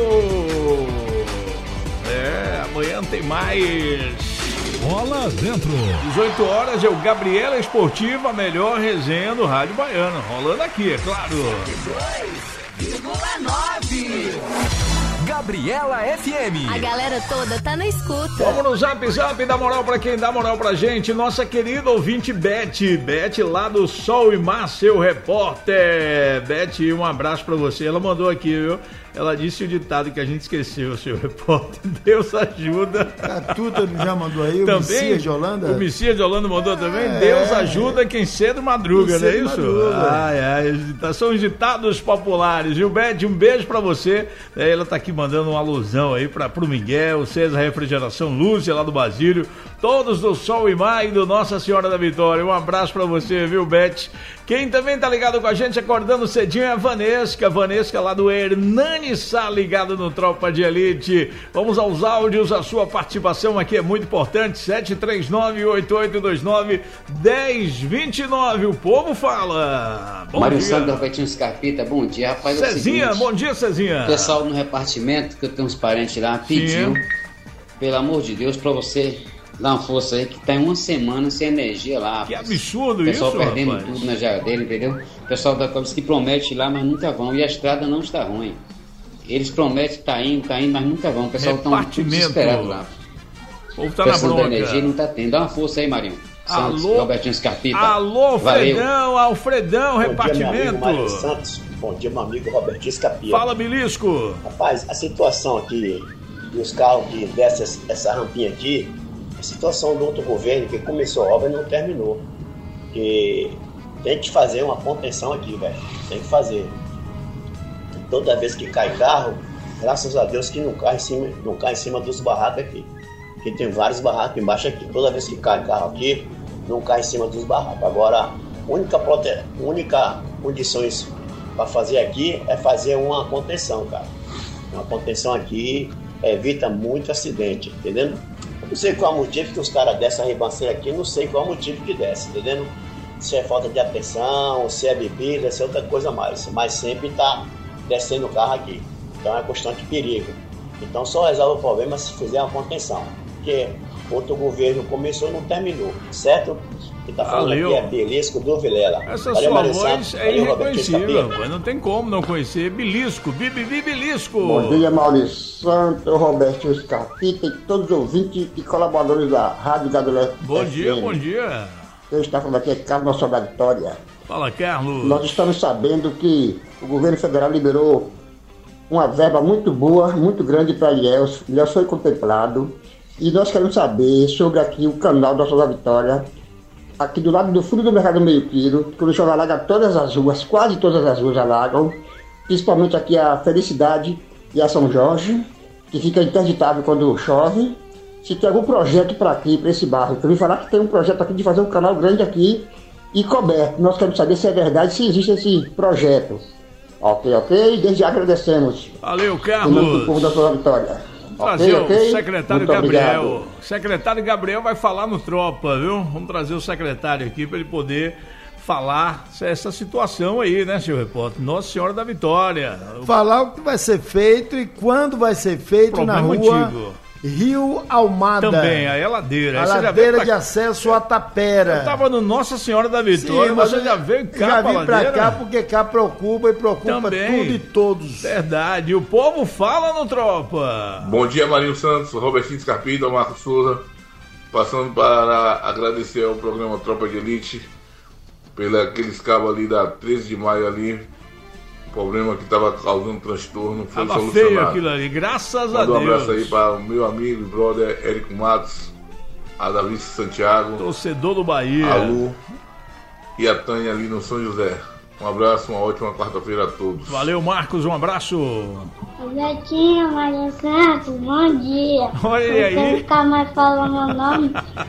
Speaker 4: É, amanhã tem mais...
Speaker 1: Bola dentro.
Speaker 4: dezoito horas é o Gabriela Esportiva, a melhor resenha do Rádio Baiano. Rolando aqui, é claro.
Speaker 5: Gabriela F M.
Speaker 12: A galera toda tá na escuta.
Speaker 4: Vamos no Zap Zap, dá moral pra quem dá moral pra gente. Nossa querida ouvinte Beth. Beth lá do Sol e Mar, seu repórter. Beth, um abraço pra você. Ela mandou aqui, viu? Ela disse o ditado que a gente esqueceu, seu repórter. Deus ajuda.
Speaker 2: A Tuta já mandou aí, o
Speaker 4: também,
Speaker 2: Messias de Holanda.
Speaker 4: O Messias de Holanda mandou também.
Speaker 2: É,
Speaker 4: Deus ajuda quem cedo madruga, não é isso?
Speaker 2: Madruga.
Speaker 4: Ai, ai, são os ditados populares. Gilberto, um beijo pra você. Ela tá aqui mandando uma alusão aí pra, pro Miguel, César Refrigeração, Lúcia lá do Basílio, todos do Sol e Mar e do Nossa Senhora da Vitória. Um abraço pra você, viu, Beth? Quem também tá ligado com a gente, acordando cedinho, é a Vanesca. Vanesca lá do Hernani Sá, ligado no Tropa de Elite. Vamos aos áudios, a sua participação aqui é muito importante. sete três nove, oito oito dois nove, um zero dois nove. O povo fala. Bom
Speaker 13: Mário
Speaker 4: dia.
Speaker 13: Santos, Robertinho Scarpita, bom dia, rapaz.
Speaker 4: Cezinha,
Speaker 13: é o seguinte,
Speaker 4: bom dia, Cezinha.
Speaker 13: o pessoal no repartimento, que eu tenho uns parentes lá, pediu, pelo amor de Deus, pra você dar uma força aí, que tá em uma semana sem energia lá.
Speaker 4: Que absurdo
Speaker 13: isso,
Speaker 4: isso,
Speaker 13: pessoal perdendo
Speaker 4: rapaz.
Speaker 13: tudo na geladeira, entendeu? O pessoal da Copa que promete lá, mas nunca vão. E a estrada não está ruim. Eles prometem que tá indo, tá indo, mas nunca vão. O pessoal tá tudo desesperado lá.
Speaker 4: O povo tá na
Speaker 13: Questão da
Speaker 4: bronca.
Speaker 13: energia não tá tendo. Dá uma força aí, Marinho. Santos,
Speaker 4: Alô?
Speaker 13: Robertinho Scarpita.
Speaker 4: Alô,
Speaker 13: Valeu.
Speaker 4: Fredão, Alfredão,
Speaker 14: Bom
Speaker 4: repartimento.
Speaker 14: dia, meu amigo Mário Santos. Bom dia, meu amigo Robertinho Scarpita.
Speaker 4: Fala, Bilisco.
Speaker 14: Rapaz, a situação aqui dos carros que descem essa rampinha aqui, a situação do outro governo que começou a obra e não terminou. Que tem que fazer uma contenção aqui, velho. Tem que fazer. Toda vez que cai carro, graças a Deus que não cai em cima, não cai em cima dos barracos aqui. Porque tem vários barracos embaixo aqui. Toda vez que cai carro aqui, não cai em cima dos barracos. Agora, a única, prote... única condições para fazer aqui é fazer uma contenção, cara. Uma contenção aqui evita muito acidente, entendeu? Eu não sei qual é o motivo que os caras descem a ribanceira aqui, não sei qual é o motivo que desce, entendeu? Se é falta de atenção, se é bebida, se é outra coisa mais. Mas sempre está descendo o carro aqui. Então é constante perigo. Então só resolve o problema se fizer uma contenção. Porque outro governo começou e não terminou, certo? Quem tá falando
Speaker 4: Valeu.
Speaker 14: aqui é Belisco do Vilela.
Speaker 4: Essa
Speaker 14: Valeu,
Speaker 4: sua
Speaker 14: Mário
Speaker 4: voz
Speaker 14: Santos.
Speaker 4: é
Speaker 14: Valeu, Robertinho
Speaker 4: irreconhecível,
Speaker 14: Scarpita.
Speaker 4: rapaz. Não tem como não conhecer. Bilisco, Bibi Bilisco.
Speaker 15: Bom dia, Maurício Santos, Robertinho Scarpita e todos os ouvintes e colaboradores da Rádio Gabriela.
Speaker 4: Bom dia, bom dia.
Speaker 15: Eu estou falando aqui é Carlos Nossa da Vitória.
Speaker 4: Fala, Carlos.
Speaker 15: Nós estamos sabendo que o governo federal liberou uma verba muito boa, muito grande para Ilhéus. Ilhéus foi contemplado. E nós queremos saber sobre aqui o canal Nossa da Vitória. aqui do lado do fundo do mercado Meio Quilo, que o lixo alaga todas as ruas, quase todas as ruas alagam, principalmente aqui a Felicidade e a São Jorge, que fica interditável quando chove. Se tem algum projeto para aqui, para esse bairro, eu ouvi falar que tem um projeto aqui de fazer um canal grande aqui e coberto. Nós queremos saber se é verdade, se existe esse projeto. Ok, ok? Desde já agradecemos.
Speaker 4: Valeu, Carlos. Em nome do povo da Sua Vitória. Trazer okay, okay? o secretário Muito Gabriel. Obrigado. O secretário Gabriel vai falar no Tropa, viu? Vamos trazer o secretário aqui para ele poder falar essa situação aí, né, senhor repórter? Nossa Senhora da Vitória.
Speaker 2: Falar o que vai ser feito e quando vai ser feito Problema na rua antigo. Rio Almada.
Speaker 4: Também, a ladeira.
Speaker 2: A ladeira pra... de acesso à Tapera.
Speaker 4: Eu tava no Nossa Senhora da Vitória, Sim, mas você já veio cá
Speaker 2: já vim pra cá porque cá preocupa e preocupa
Speaker 4: Também.
Speaker 2: tudo e todos.
Speaker 4: Verdade. E o povo fala no Tropa.
Speaker 16: Bom dia, Marinho Santos, Robertinho Scarpita, Marcos Souza. Passando para agradecer ao programa Tropa de Elite pelo aqueles cabos ali da treze de maio ali. Problema que estava causando transtorno foi
Speaker 4: tava
Speaker 16: solucionado.
Speaker 4: Feio aquilo ali, graças
Speaker 16: Mando
Speaker 4: a Deus.
Speaker 16: Um abraço aí para o meu amigo e brother Érico Matos, a Davi Santiago,
Speaker 4: torcedor do Bahia,
Speaker 16: a Lu e a Tânia ali no São José. Um abraço, uma ótima quarta-feira a todos.
Speaker 4: Valeu, Marcos, um abraço.
Speaker 17: Robertinho, Maria Santos, bom dia.
Speaker 4: Olha ele aí.
Speaker 17: Não ficar mais falando meu nome.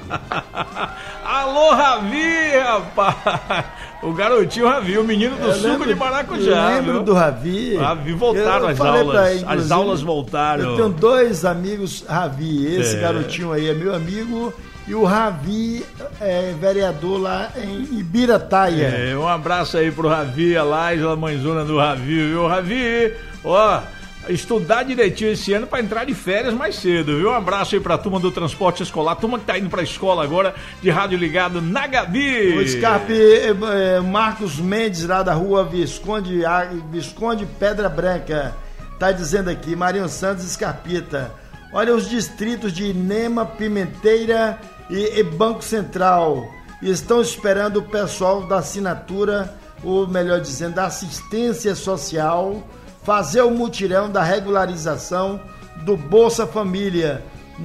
Speaker 4: Alô, Ravi, rapaz. O garotinho Ravi, o menino do eu suco lembro, de maracujá.
Speaker 2: Eu lembro
Speaker 4: viu?
Speaker 2: do Ravi.
Speaker 4: Ravi voltaram as aulas. Ele, as aulas voltaram.
Speaker 2: Eu tenho dois amigos Ravi. Esse é. garotinho aí é meu amigo. E o Ravi é vereador lá em Ibirataia.
Speaker 4: É, um abraço aí pro Ravi, a Laisla, a mãezona do Ravi, viu? Ravi, ó, estudar direitinho esse ano para entrar de férias mais cedo, viu? Um abraço aí pra turma do transporte escolar, turma que tá indo pra escola agora, de rádio ligado na Gabi.
Speaker 2: O Scarpe, é, Marcos Mendes, lá da rua Visconde, Visconde Pedra Branca, tá dizendo aqui, Marinho Santos Scarpita. Olha os distritos de Inema, Pimenteira e, e Banco Central estão esperando o pessoal da assinatura, ou melhor dizendo, da assistência social, fazer o mutirão da regularização do Bolsa Família.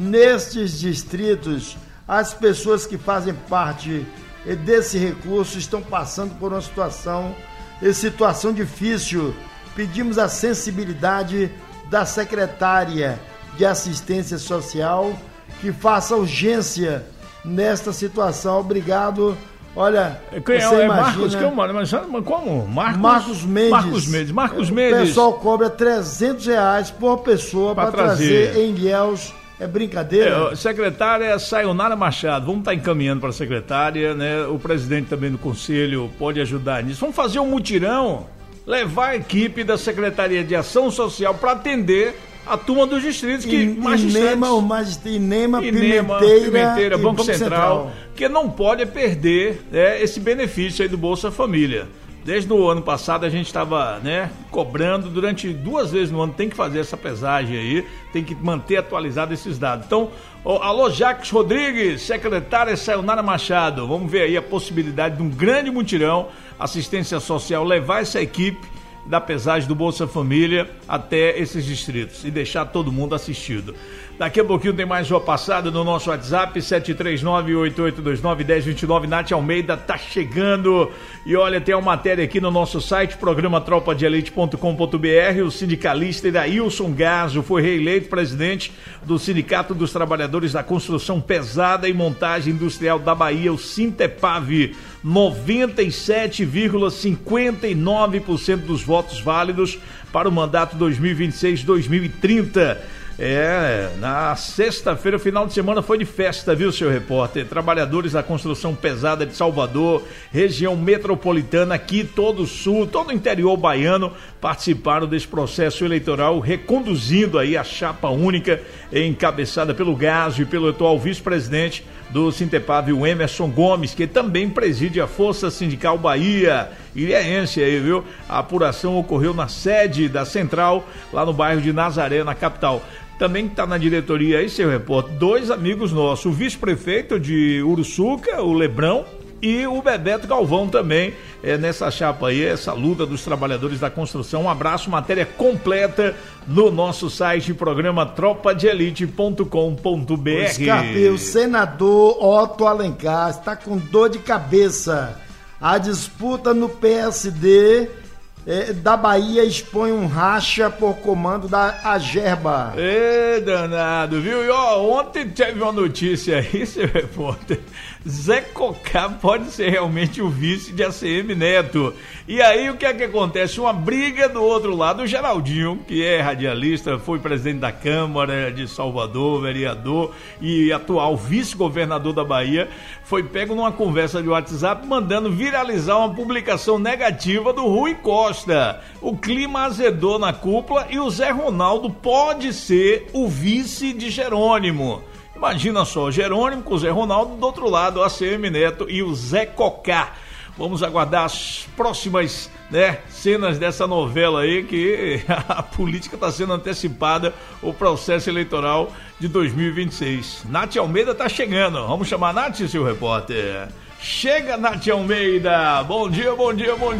Speaker 2: Nestes distritos, as pessoas que fazem parte desse recurso estão passando por uma situação, situação difícil. Pedimos a sensibilidade da secretária de Assistência Social que faça urgência nesta situação. Obrigado. Olha,
Speaker 4: Quem
Speaker 2: você
Speaker 4: é,
Speaker 2: imagina...
Speaker 4: Marcos, que eu, mas como? Marcos,
Speaker 2: Marcos Mendes.
Speaker 4: Marcos Mendes. Marcos Mendes.
Speaker 2: O pessoal cobra trezentos reais por pessoa para trazer. trazer em Ilhéus. É brincadeira?
Speaker 4: É, secretária Sayonara Machado, vamos estar encaminhando para a secretária, né? O presidente também do conselho pode ajudar nisso. Vamos fazer um mutirão, levar a equipe da Secretaria de Ação Social para atender a turma dos distritos que
Speaker 2: Inema, o magistrado Inema,
Speaker 4: Inema,
Speaker 2: Pimenteira,
Speaker 4: Pimenteira Banco, Banco Central,
Speaker 2: Central,
Speaker 4: que não pode perder, né, esse benefício aí do Bolsa Família. Desde o ano passado a gente estava, né, cobrando durante duas vezes no ano, tem que fazer essa pesagem aí, tem que manter atualizado esses dados. Então, ó, alô Jacques Rodrigues, secretária Sayonara Machado, vamos ver aí a possibilidade de um grande mutirão, assistência social, levar essa equipe da pesagem do Bolsa Família até esses distritos e deixar todo mundo assistido. Daqui a pouquinho tem mais uma passada no nosso WhatsApp, sete três nove, oito oito dois nove, um zero dois nove. Nath Almeida tá chegando. E olha, tem uma matéria aqui no nosso site, programa tropa de elite ponto com ponto b r. O sindicalista Irailson Gazo foi reeleito presidente do Sindicato dos Trabalhadores da Construção Pesada e Montagem Industrial da Bahia, o Sintepave. noventa e sete vírgula cinquenta e nove por cento dos votos válidos para o mandato dois mil e vinte e seis a dois mil e trinta. É, na sexta-feira, final de semana foi de festa, viu, seu repórter? Trabalhadores da construção pesada de Salvador, região metropolitana, aqui todo o sul, todo o interior baiano participaram desse processo eleitoral, reconduzindo aí a chapa única encabeçada pelo Gazo e pelo atual vice-presidente do Sintepave, o Emerson Gomes, que também preside a Força Sindical Bahia, ilhéense aí, viu? A apuração ocorreu na sede da central, lá no bairro de Nazaré, na capital. Também está na diretoria aí, seu repórter, dois amigos nossos, o vice-prefeito de Uruçuca, o Lebrão, e o Bebeto Galvão também é nessa chapa aí, essa luta dos trabalhadores da construção. Um abraço, matéria completa no nosso site, programa tropa de elite ponto com ponto b r.
Speaker 2: Scarpim, o senador Otto Alencar está com dor de cabeça. A disputa no P S D é, da Bahia expõe um racha por comando da Agerba.
Speaker 4: Ê, danado, viu? E ó, ontem teve uma notícia aí, seu repórter. Zé Cocá pode ser realmente o vice de A C M Neto. E aí o que é que acontece? Uma briga do outro lado. O Geraldinho, que é radialista, foi presidente da Câmara de Salvador, vereador e atual vice-governador da Bahia, foi pego numa conversa de WhatsApp mandando viralizar uma publicação negativa do Rui Costa. O clima azedou na cúpula e o Zé Ronaldo pode ser o vice de Jerônimo. Imagina só, Jerônimo com o Zé Ronaldo, do outro lado, A C M Neto e o Zé Cocá. Vamos aguardar as próximas, né, cenas dessa novela aí, que a política está sendo antecipada, o processo eleitoral de dois mil e vinte e seis. Nath Almeida está chegando. Vamos chamar a Nath, seu repórter. Chega, Nath Almeida. Bom dia, bom dia, bom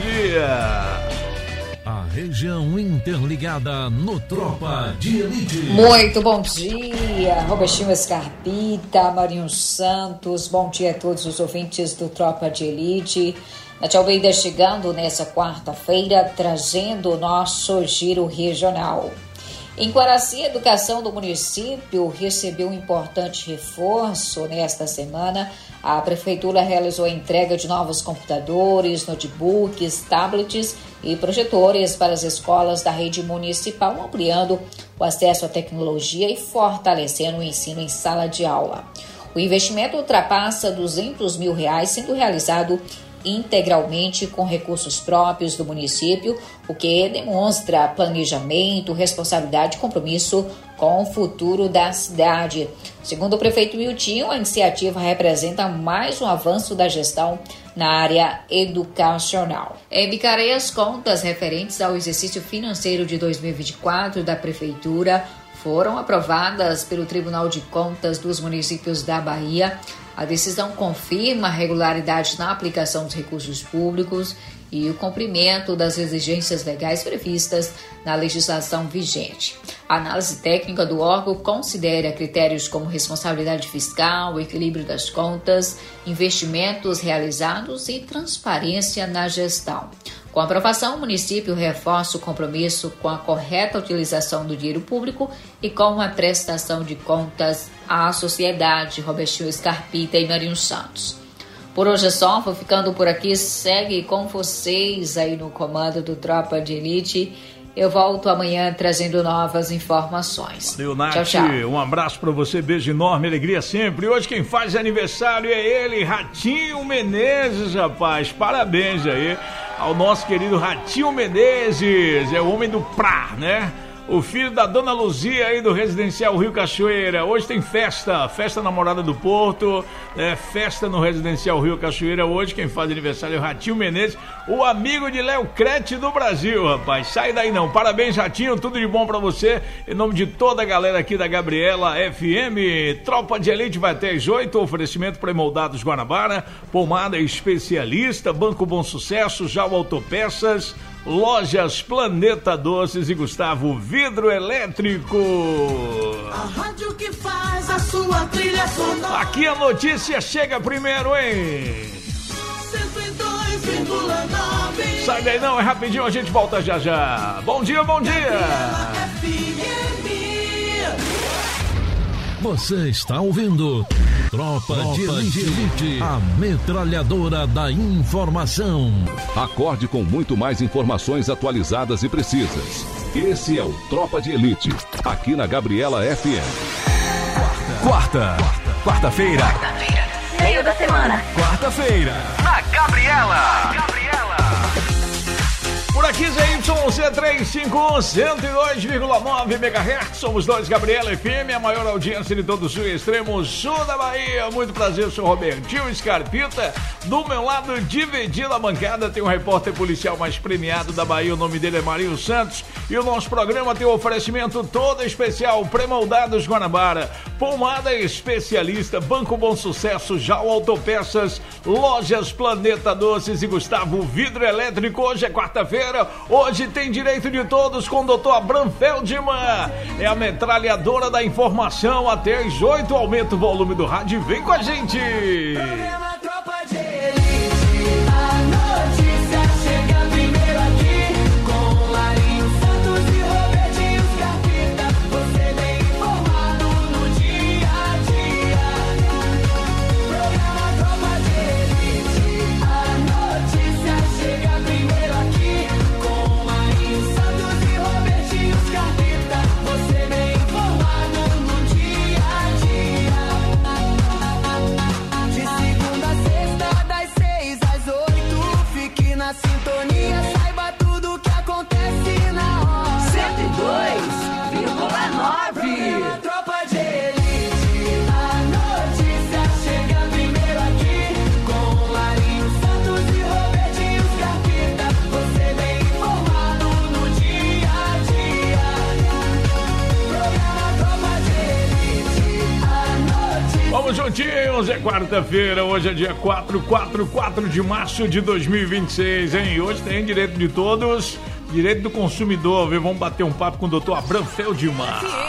Speaker 4: dia.
Speaker 1: A região interligada no Tropa de Elite.
Speaker 18: Muito bom dia, Robertinho Scarpita, Marinho Santos, bom dia a todos os ouvintes do Tropa de Elite. Nath Almeida chegando nessa quarta-feira, trazendo o nosso giro regional. Em Quaraci, a educação do município recebeu um importante reforço nesta semana. A prefeitura realizou a entrega de novos computadores, notebooks, tablets e projetores para as escolas da rede municipal, ampliando o acesso à tecnologia e fortalecendo o ensino em sala de aula. O investimento ultrapassa duzentos mil reais, sendo realizado integralmente com recursos próprios do município, o que demonstra planejamento, responsabilidade e compromisso com o futuro da cidade. Segundo o prefeito Miltinho, a iniciativa representa mais um avanço da gestão na área educacional. Enviarei as contas referentes ao exercício financeiro de dois mil e vinte e quatro da prefeitura foram aprovadas pelo Tribunal de Contas dos Municípios da Bahia. A decisão confirma a regularidade na aplicação dos recursos públicos e o cumprimento das exigências legais previstas na legislação vigente. A análise técnica do órgão considera critérios como responsabilidade fiscal, equilíbrio das contas, investimentos realizados e transparência na gestão. Com a aprovação, o município reforça o compromisso com a correta utilização do dinheiro público e com a prestação de contas à sociedade. Robertinho Scarpita e Marinho Santos. Por hoje é só, vou ficando por aqui. Segue com vocês aí no comando do Tropa de Elite. Eu volto amanhã trazendo novas informações.
Speaker 4: Valeu, Nath.
Speaker 18: Tchau, tchau.
Speaker 4: Um abraço pra você, beijo enorme, alegria sempre. Hoje quem faz aniversário é ele, Ratinho Menezes, rapaz. Parabéns aí ao nosso querido Ratinho Menezes. É o homem do Prá, né? O filho da Dona Luzia aí do Residencial Rio Cachoeira. Hoje tem festa, festa na Morada do Porto, né? Festa no Residencial Rio Cachoeira. Hoje quem faz aniversário é o Ratinho Menezes, o amigo de Léo Crete do Brasil, rapaz. Sai daí não. Parabéns, Ratinho, tudo de bom pra você. Em nome de toda a galera aqui da Gabriela F M, Tropa de Elite vai até às oito, oferecimento pré-moldados Guanabara, pomada especialista, Banco Bom Sucesso, Jau Autopeças, Lojas Planeta Doces e Gustavo Vidro Elétrico.
Speaker 19: A rádio que faz a sua trilha sonora.
Speaker 4: Aqui a notícia chega primeiro, hein?
Speaker 19: cento e dois vírgula nove.
Speaker 4: Sai daí não, é rapidinho, a gente volta já já. Bom dia, bom dia.
Speaker 1: Você está ouvindo Tropa, Tropa de Elite, Elite, a metralhadora da informação.
Speaker 5: Acorde com muito mais informações atualizadas e precisas. Esse é o Tropa de Elite, aqui na Gabriela F M. Quarta. Quarta-feira.
Speaker 12: Quarta-feira. Meio da semana.
Speaker 5: Quarta-feira. Na Gabriela.
Speaker 4: Por aqui X Y C trezentos e cinquenta e um, cento e dois vírgula nove megahertz. Somos nós, Gabriela F M, a maior audiência de todo o sul e extremo sul da Bahia. Muito prazer, eu sou Robertinho Scarpita. Do meu lado, dividindo a bancada, tem o repórter policial mais premiado da Bahia. O nome dele é Marinho Santos. E o nosso programa tem um oferecimento todo especial: Premoldados Guanabara, Pomada Especialista, Banco Bom Sucesso, Jal Autopeças, Lojas Planeta Doces e Gustavo Vidro Elétrico. Hoje é quarta-feira, hoje tem Direito de Todos com o doutor Abraham Feldman. É a metralhadora da informação. Até às oito, aumenta o volume do rádio e vem com a gente.
Speaker 19: Programa Tropa de Elite, a notícia chega primeiro aqui, com Marinho Santos e Robertinho Scarpita. Você bem informado no dia a dia. Programa Tropa de Elite, a notícia chega primeiro aqui, com Marinho Santos e Robertinho Scarpita. Você bem informado no dia a dia. De segunda a sexta, das seis às oito, fique na sintonia, saiba tudo que acontece na hora. cento e dois vírgula nove. Tropa de Elite, a notícia chega primeiro aqui, com Marinho Santos e Robertinho Scarpita. Você bem informado no dia a dia. Programa Tropa de Elite, a notícia.
Speaker 4: Vamos juntinhos, é quarta-feira, hoje é dia quatro, quatro, quatro de março de dois mil e vinte e seis, hein? Hoje tem Direito de Todos, Direito do Consumidor, viu? Vamos bater um papo com o doutor Abraham Feldman.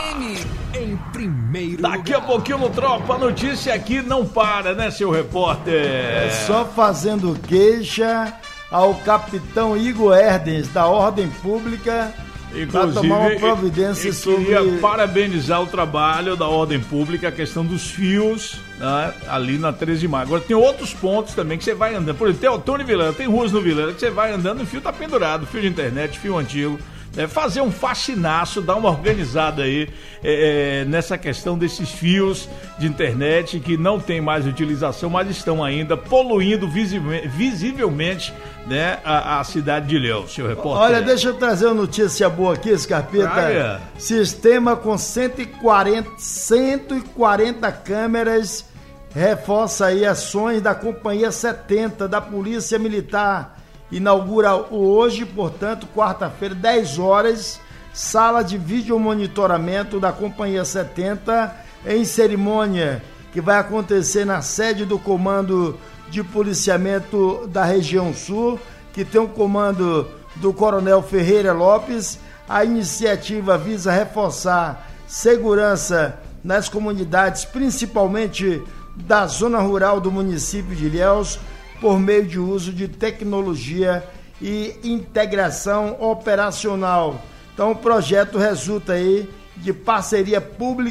Speaker 1: Em primeiro
Speaker 4: Daqui a pouquinho no Tropa, a notícia aqui não para, né, seu repórter?
Speaker 2: É só fazendo queixa ao capitão Igor Erdens, da Ordem Pública, para tomar uma providência
Speaker 4: eu
Speaker 2: sobre...
Speaker 4: queria parabenizar o trabalho da Ordem Pública, a questão dos fios, né, ali na treze de maio. Agora tem outros pontos também que você vai andando. Por exemplo, tem Otônio Vilela, tem ruas no Vilela que você vai andando e o fio tá pendurado, fio de internet, fio antigo. É, fazer um faxinaço, dar uma organizada aí é, nessa questão desses fios de internet que não tem mais utilização, mas estão ainda poluindo visivelmente, visivelmente, né, a, a cidade de Ilhéus, seu repórter.
Speaker 2: Olha, deixa eu trazer uma notícia boa aqui, Scarpita.
Speaker 4: Praia.
Speaker 2: Sistema com cento e quarenta, cento e quarenta câmeras reforça aí ações da Companhia setenta da Polícia Militar. Inaugura hoje, portanto, quarta-feira, dez horas, sala de vídeo monitoramento da Companhia setenta, em cerimônia que vai acontecer na sede do Comando de Policiamento da Região Sul, que tem o comando do Coronel Ferreira Lopes. A iniciativa visa reforçar segurança nas comunidades, principalmente da zona rural do município de Ilhéus, por meio de uso de tecnologia e integração operacional. Então o projeto resulta aí de parceria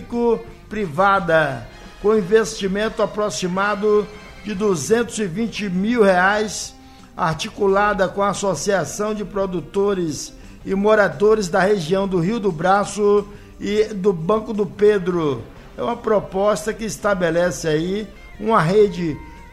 Speaker 2: público-privada, com investimento aproximado de duzentos e vinte mil reais, articulada com a Associação de Produtores e Moradores da região do Rio do Braço e do Banco do Pedro. É uma proposta que estabelece aí uma rede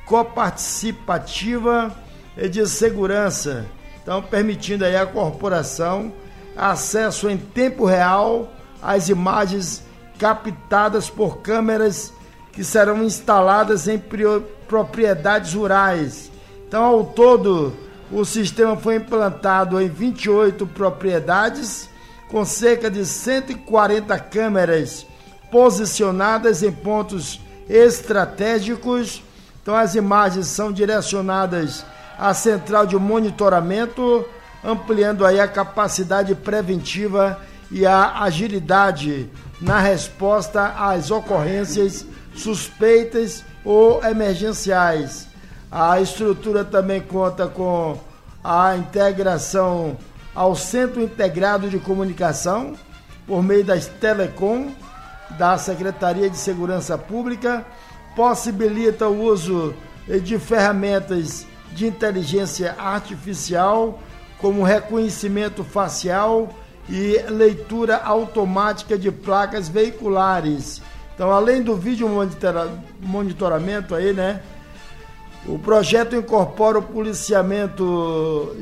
Speaker 2: coparticipativa de segurança, então permitindo aí a corporação acesso em tempo real às imagens captadas por câmeras que serão instaladas em propriedades rurais. Então, ao todo, o sistema foi implantado em vinte e oito propriedades, com cerca de cento e quarenta câmeras posicionadas em pontos estratégicos. Então as imagens são direcionadas à central de monitoramento, ampliando aí a capacidade preventiva e a agilidade na resposta às ocorrências suspeitas ou emergenciais. A estrutura também conta com a integração ao Centro Integrado de Comunicação, por meio das Telecom, da Secretaria de Segurança Pública, possibilita o uso de ferramentas de inteligência artificial, como reconhecimento facial e leitura automática de placas veiculares. Então, além do vídeo monitora- monitoramento aí, né, O projeto incorpora o policiamento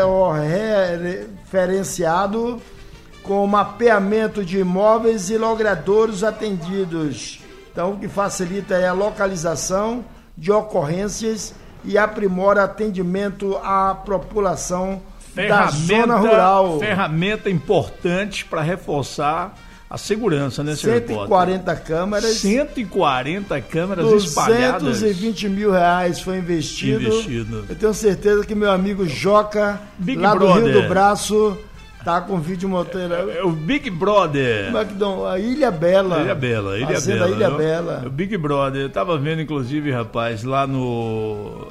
Speaker 2: georreferenciado com mapeamento de imóveis e logradouros atendidos. Então, o que facilita é a localização de ocorrências e aprimora atendimento à população da zona rural.
Speaker 4: Ferramenta importante para reforçar a segurança, né, senhor
Speaker 2: cento e quarenta câmeras.
Speaker 4: cento e quarenta câmeras espalhadas.
Speaker 2: duzentos e vinte mil reais foi investido.
Speaker 4: investido.
Speaker 2: Eu tenho certeza que meu amigo Joca,
Speaker 4: Big
Speaker 2: lá
Speaker 4: Brother.
Speaker 2: do Rio do Braço, tá com vídeo moteiro.
Speaker 4: É o Big Brother.
Speaker 2: Como é que dão? A Ilha Bela.
Speaker 4: Ilha Bela, Ilha
Speaker 2: Fazenda
Speaker 4: Bela.
Speaker 2: Ilha
Speaker 4: eu,
Speaker 2: Bela.
Speaker 4: O Big Brother. Eu tava vendo, inclusive, rapaz, lá no...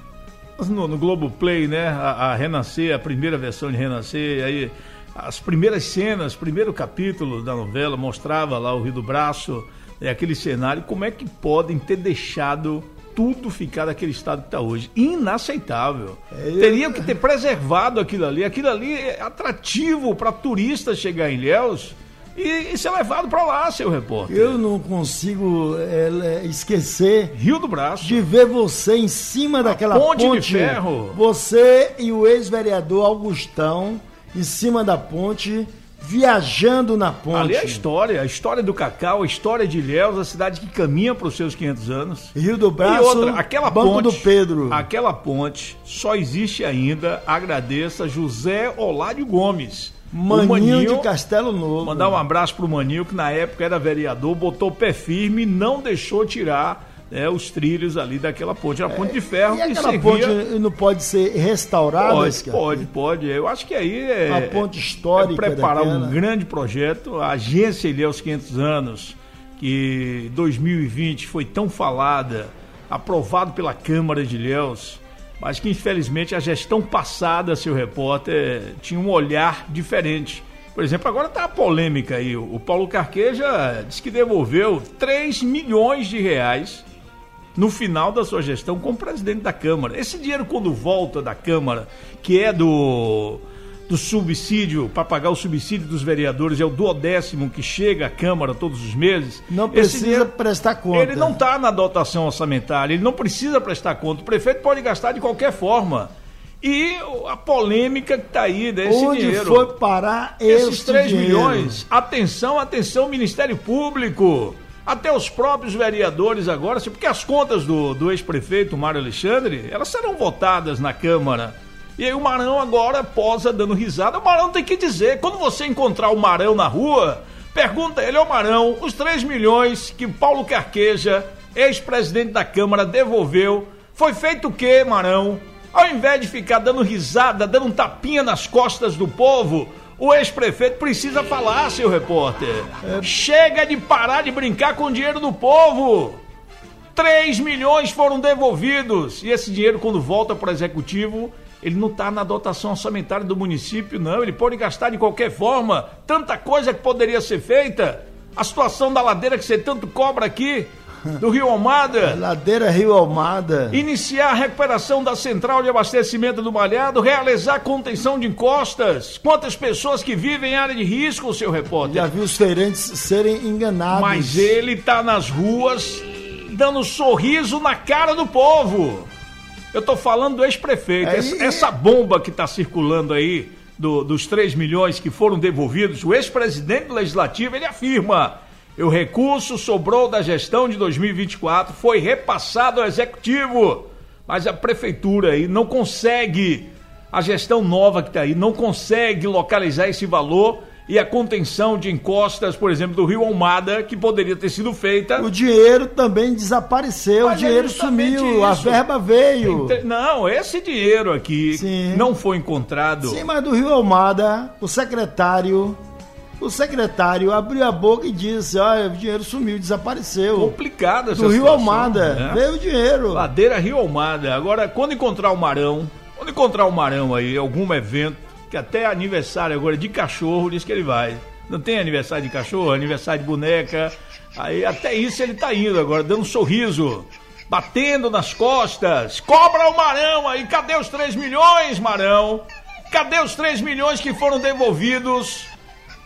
Speaker 4: No, no Globoplay, né? A, a Renascer, a primeira versão de Renascer, aí as primeiras cenas, primeiro capítulo da novela mostrava lá o Rio do Braço, é, aquele cenário. Como é que podem ter deixado tudo ficar daquele estado que está hoje? Inaceitável. É, eu... Teriam que ter preservado aquilo ali. Aquilo ali é atrativo para turistas chegar em Ilhéus e, e ser levado para lá, seu repórter.
Speaker 2: Eu não consigo é, esquecer
Speaker 4: Rio do Braço
Speaker 2: de ver você em cima daquela
Speaker 4: ponte,
Speaker 2: ponte
Speaker 4: de ferro.
Speaker 2: Você e o ex-vereador Augustão em cima da ponte, viajando na ponte.
Speaker 4: Ali é a história, a história do cacau, a história de Ilhéus, a cidade que caminha para os seus quinhentos anos.
Speaker 2: Rio do Braço,
Speaker 4: e outra, aquela
Speaker 2: Banco
Speaker 4: ponte,
Speaker 2: do Pedro.
Speaker 4: Aquela ponte só existe ainda, agradeça José Olário Gomes.
Speaker 2: Maninho,
Speaker 4: Maninho
Speaker 2: de Castelo Novo.
Speaker 4: Mandar um abraço pro Maninho, que na época era vereador, botou o pé firme e não deixou tirar, né, os trilhos ali daquela ponte. Era uma ponte de ferro.
Speaker 2: E
Speaker 4: que
Speaker 2: aquela
Speaker 4: servia...
Speaker 2: ponte não pode ser restaurada?
Speaker 4: Pode, pode, pode. Eu acho que aí é...
Speaker 2: Uma ponte histórica.
Speaker 4: É preparar
Speaker 2: daquela.
Speaker 4: um grande projeto. A agência Ilhéus quinhentos anos, que dois mil e vinte foi tão falada, aprovado pela Câmara de Ilhéus, mas que infelizmente a gestão passada, seu repórter, tinha um olhar diferente. Por exemplo, agora está a polêmica aí. O Paulo Carqueja disse que devolveu três milhões de reais no final da sua gestão como presidente da Câmara. Esse dinheiro, quando volta da Câmara, que é do, do subsídio, para pagar o subsídio dos vereadores, é o duodécimo que chega à Câmara todos os meses.
Speaker 2: Não precisa
Speaker 4: dinheiro,
Speaker 2: prestar conta.
Speaker 4: Ele não está na dotação orçamentária, ele não precisa prestar conta. O prefeito pode gastar de qualquer forma. E a polêmica que está aí desse
Speaker 2: Onde
Speaker 4: dinheiro.
Speaker 2: Onde foi parar
Speaker 4: esses três
Speaker 2: dinheiro?
Speaker 4: milhões? Atenção, atenção, Ministério Público. Até os próprios vereadores agora, porque as contas do, do ex-prefeito Mário Alexandre, elas serão votadas na Câmara. E aí o Marão agora posa dando risada. O Marão tem que dizer, quando você encontrar o Marão na rua, pergunta a ele, ô Marão, os três milhões que Paulo Carqueja, ex-presidente da Câmara, devolveu, foi feito o quê, Marão? Ao invés de ficar dando risada, dando um tapinha nas costas do povo, o ex-prefeito precisa falar, seu repórter. É. Chega de parar de brincar com o dinheiro do povo. três milhões foram devolvidos. E esse dinheiro, quando volta para o executivo, ele não está na dotação orçamentária do município, não. Ele pode gastar de qualquer forma. Tanta coisa que poderia ser feita. A situação da ladeira que você tanto cobra aqui, do Rio Almada.
Speaker 2: Ladeira Rio Almada.
Speaker 4: Iniciar a recuperação da central de abastecimento do Malhado, realizar contenção de encostas. Quantas pessoas que vivem em área de risco, seu repórter?
Speaker 2: Já vi os feirantes serem enganados.
Speaker 4: Mas ele tá nas ruas dando sorriso na cara do povo. Eu tô falando do ex-prefeito.
Speaker 2: É,
Speaker 4: essa, essa bomba que tá circulando aí, do, dos três milhões que foram devolvidos, o ex-presidente do Legislativo, ele afirma: o recurso sobrou da gestão de dois mil e vinte e quatro, foi repassado ao executivo, mas a prefeitura aí não consegue, a gestão nova que está aí, não consegue localizar esse valor e a contenção de encostas, por exemplo, do Rio Almada, que poderia ter sido feita.
Speaker 2: O dinheiro também desapareceu, mas o dinheiro sumiu, isso. A verba veio.
Speaker 4: Não, esse dinheiro aqui Sim. não foi encontrado.
Speaker 2: Sim, mas do Rio Almada, o secretário... O secretário abriu a boca e disse, olha, o dinheiro sumiu, desapareceu.
Speaker 4: Complicada essa
Speaker 2: Do
Speaker 4: situação,
Speaker 2: Rio Almada, né? Veio o dinheiro.
Speaker 4: Ladeira Rio Almada. Agora, quando encontrar o Marão, quando encontrar o Marão aí, algum evento, que até aniversário agora de cachorro, diz que ele vai. Não tem aniversário de cachorro, aniversário de boneca. Aí até isso ele tá indo agora, dando um sorriso, batendo nas costas. Cobra o Marão aí, cadê os três milhões, Marão? Cadê os três milhões que foram devolvidos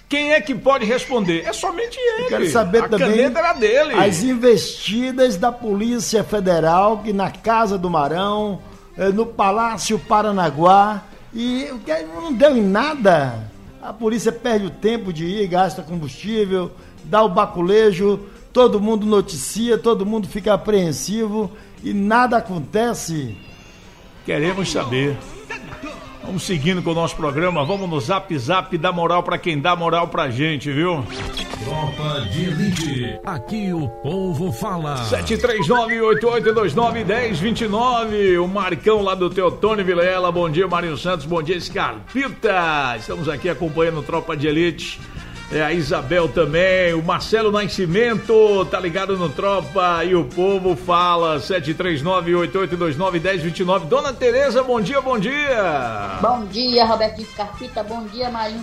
Speaker 4: Quem é que pode responder? É somente ele.
Speaker 2: Eu quero saber
Speaker 4: a
Speaker 2: também
Speaker 4: caneta era dele.
Speaker 2: As investidas da Polícia Federal, que na Casa do Marão, no Palácio Paranaguá, e o que não deu em nada. A polícia perde o tempo de ir, gasta combustível, dá o baculejo, todo mundo noticia, todo mundo fica apreensivo e nada acontece.
Speaker 4: Queremos saber. Vamos seguindo com o nosso programa, vamos no Zap Zap, dar moral pra quem dá moral pra gente, viu?
Speaker 1: Tropa de Elite, aqui o povo fala.
Speaker 4: sete três nove, oito oito dois nove, um zero dois nove, o Marcão lá do Teotônio Vilela, bom dia Marinho Santos, bom dia Scarpita, estamos aqui acompanhando Tropa de Elite. É a Isabel também, o Marcelo Nascimento, tá ligado no Tropa e o povo fala, sete três nove, oito oito dois nove, um zero dois nove. Dona Tereza, bom dia, bom dia.
Speaker 20: Bom dia, Robertinho Scarpita, bom dia, Marinho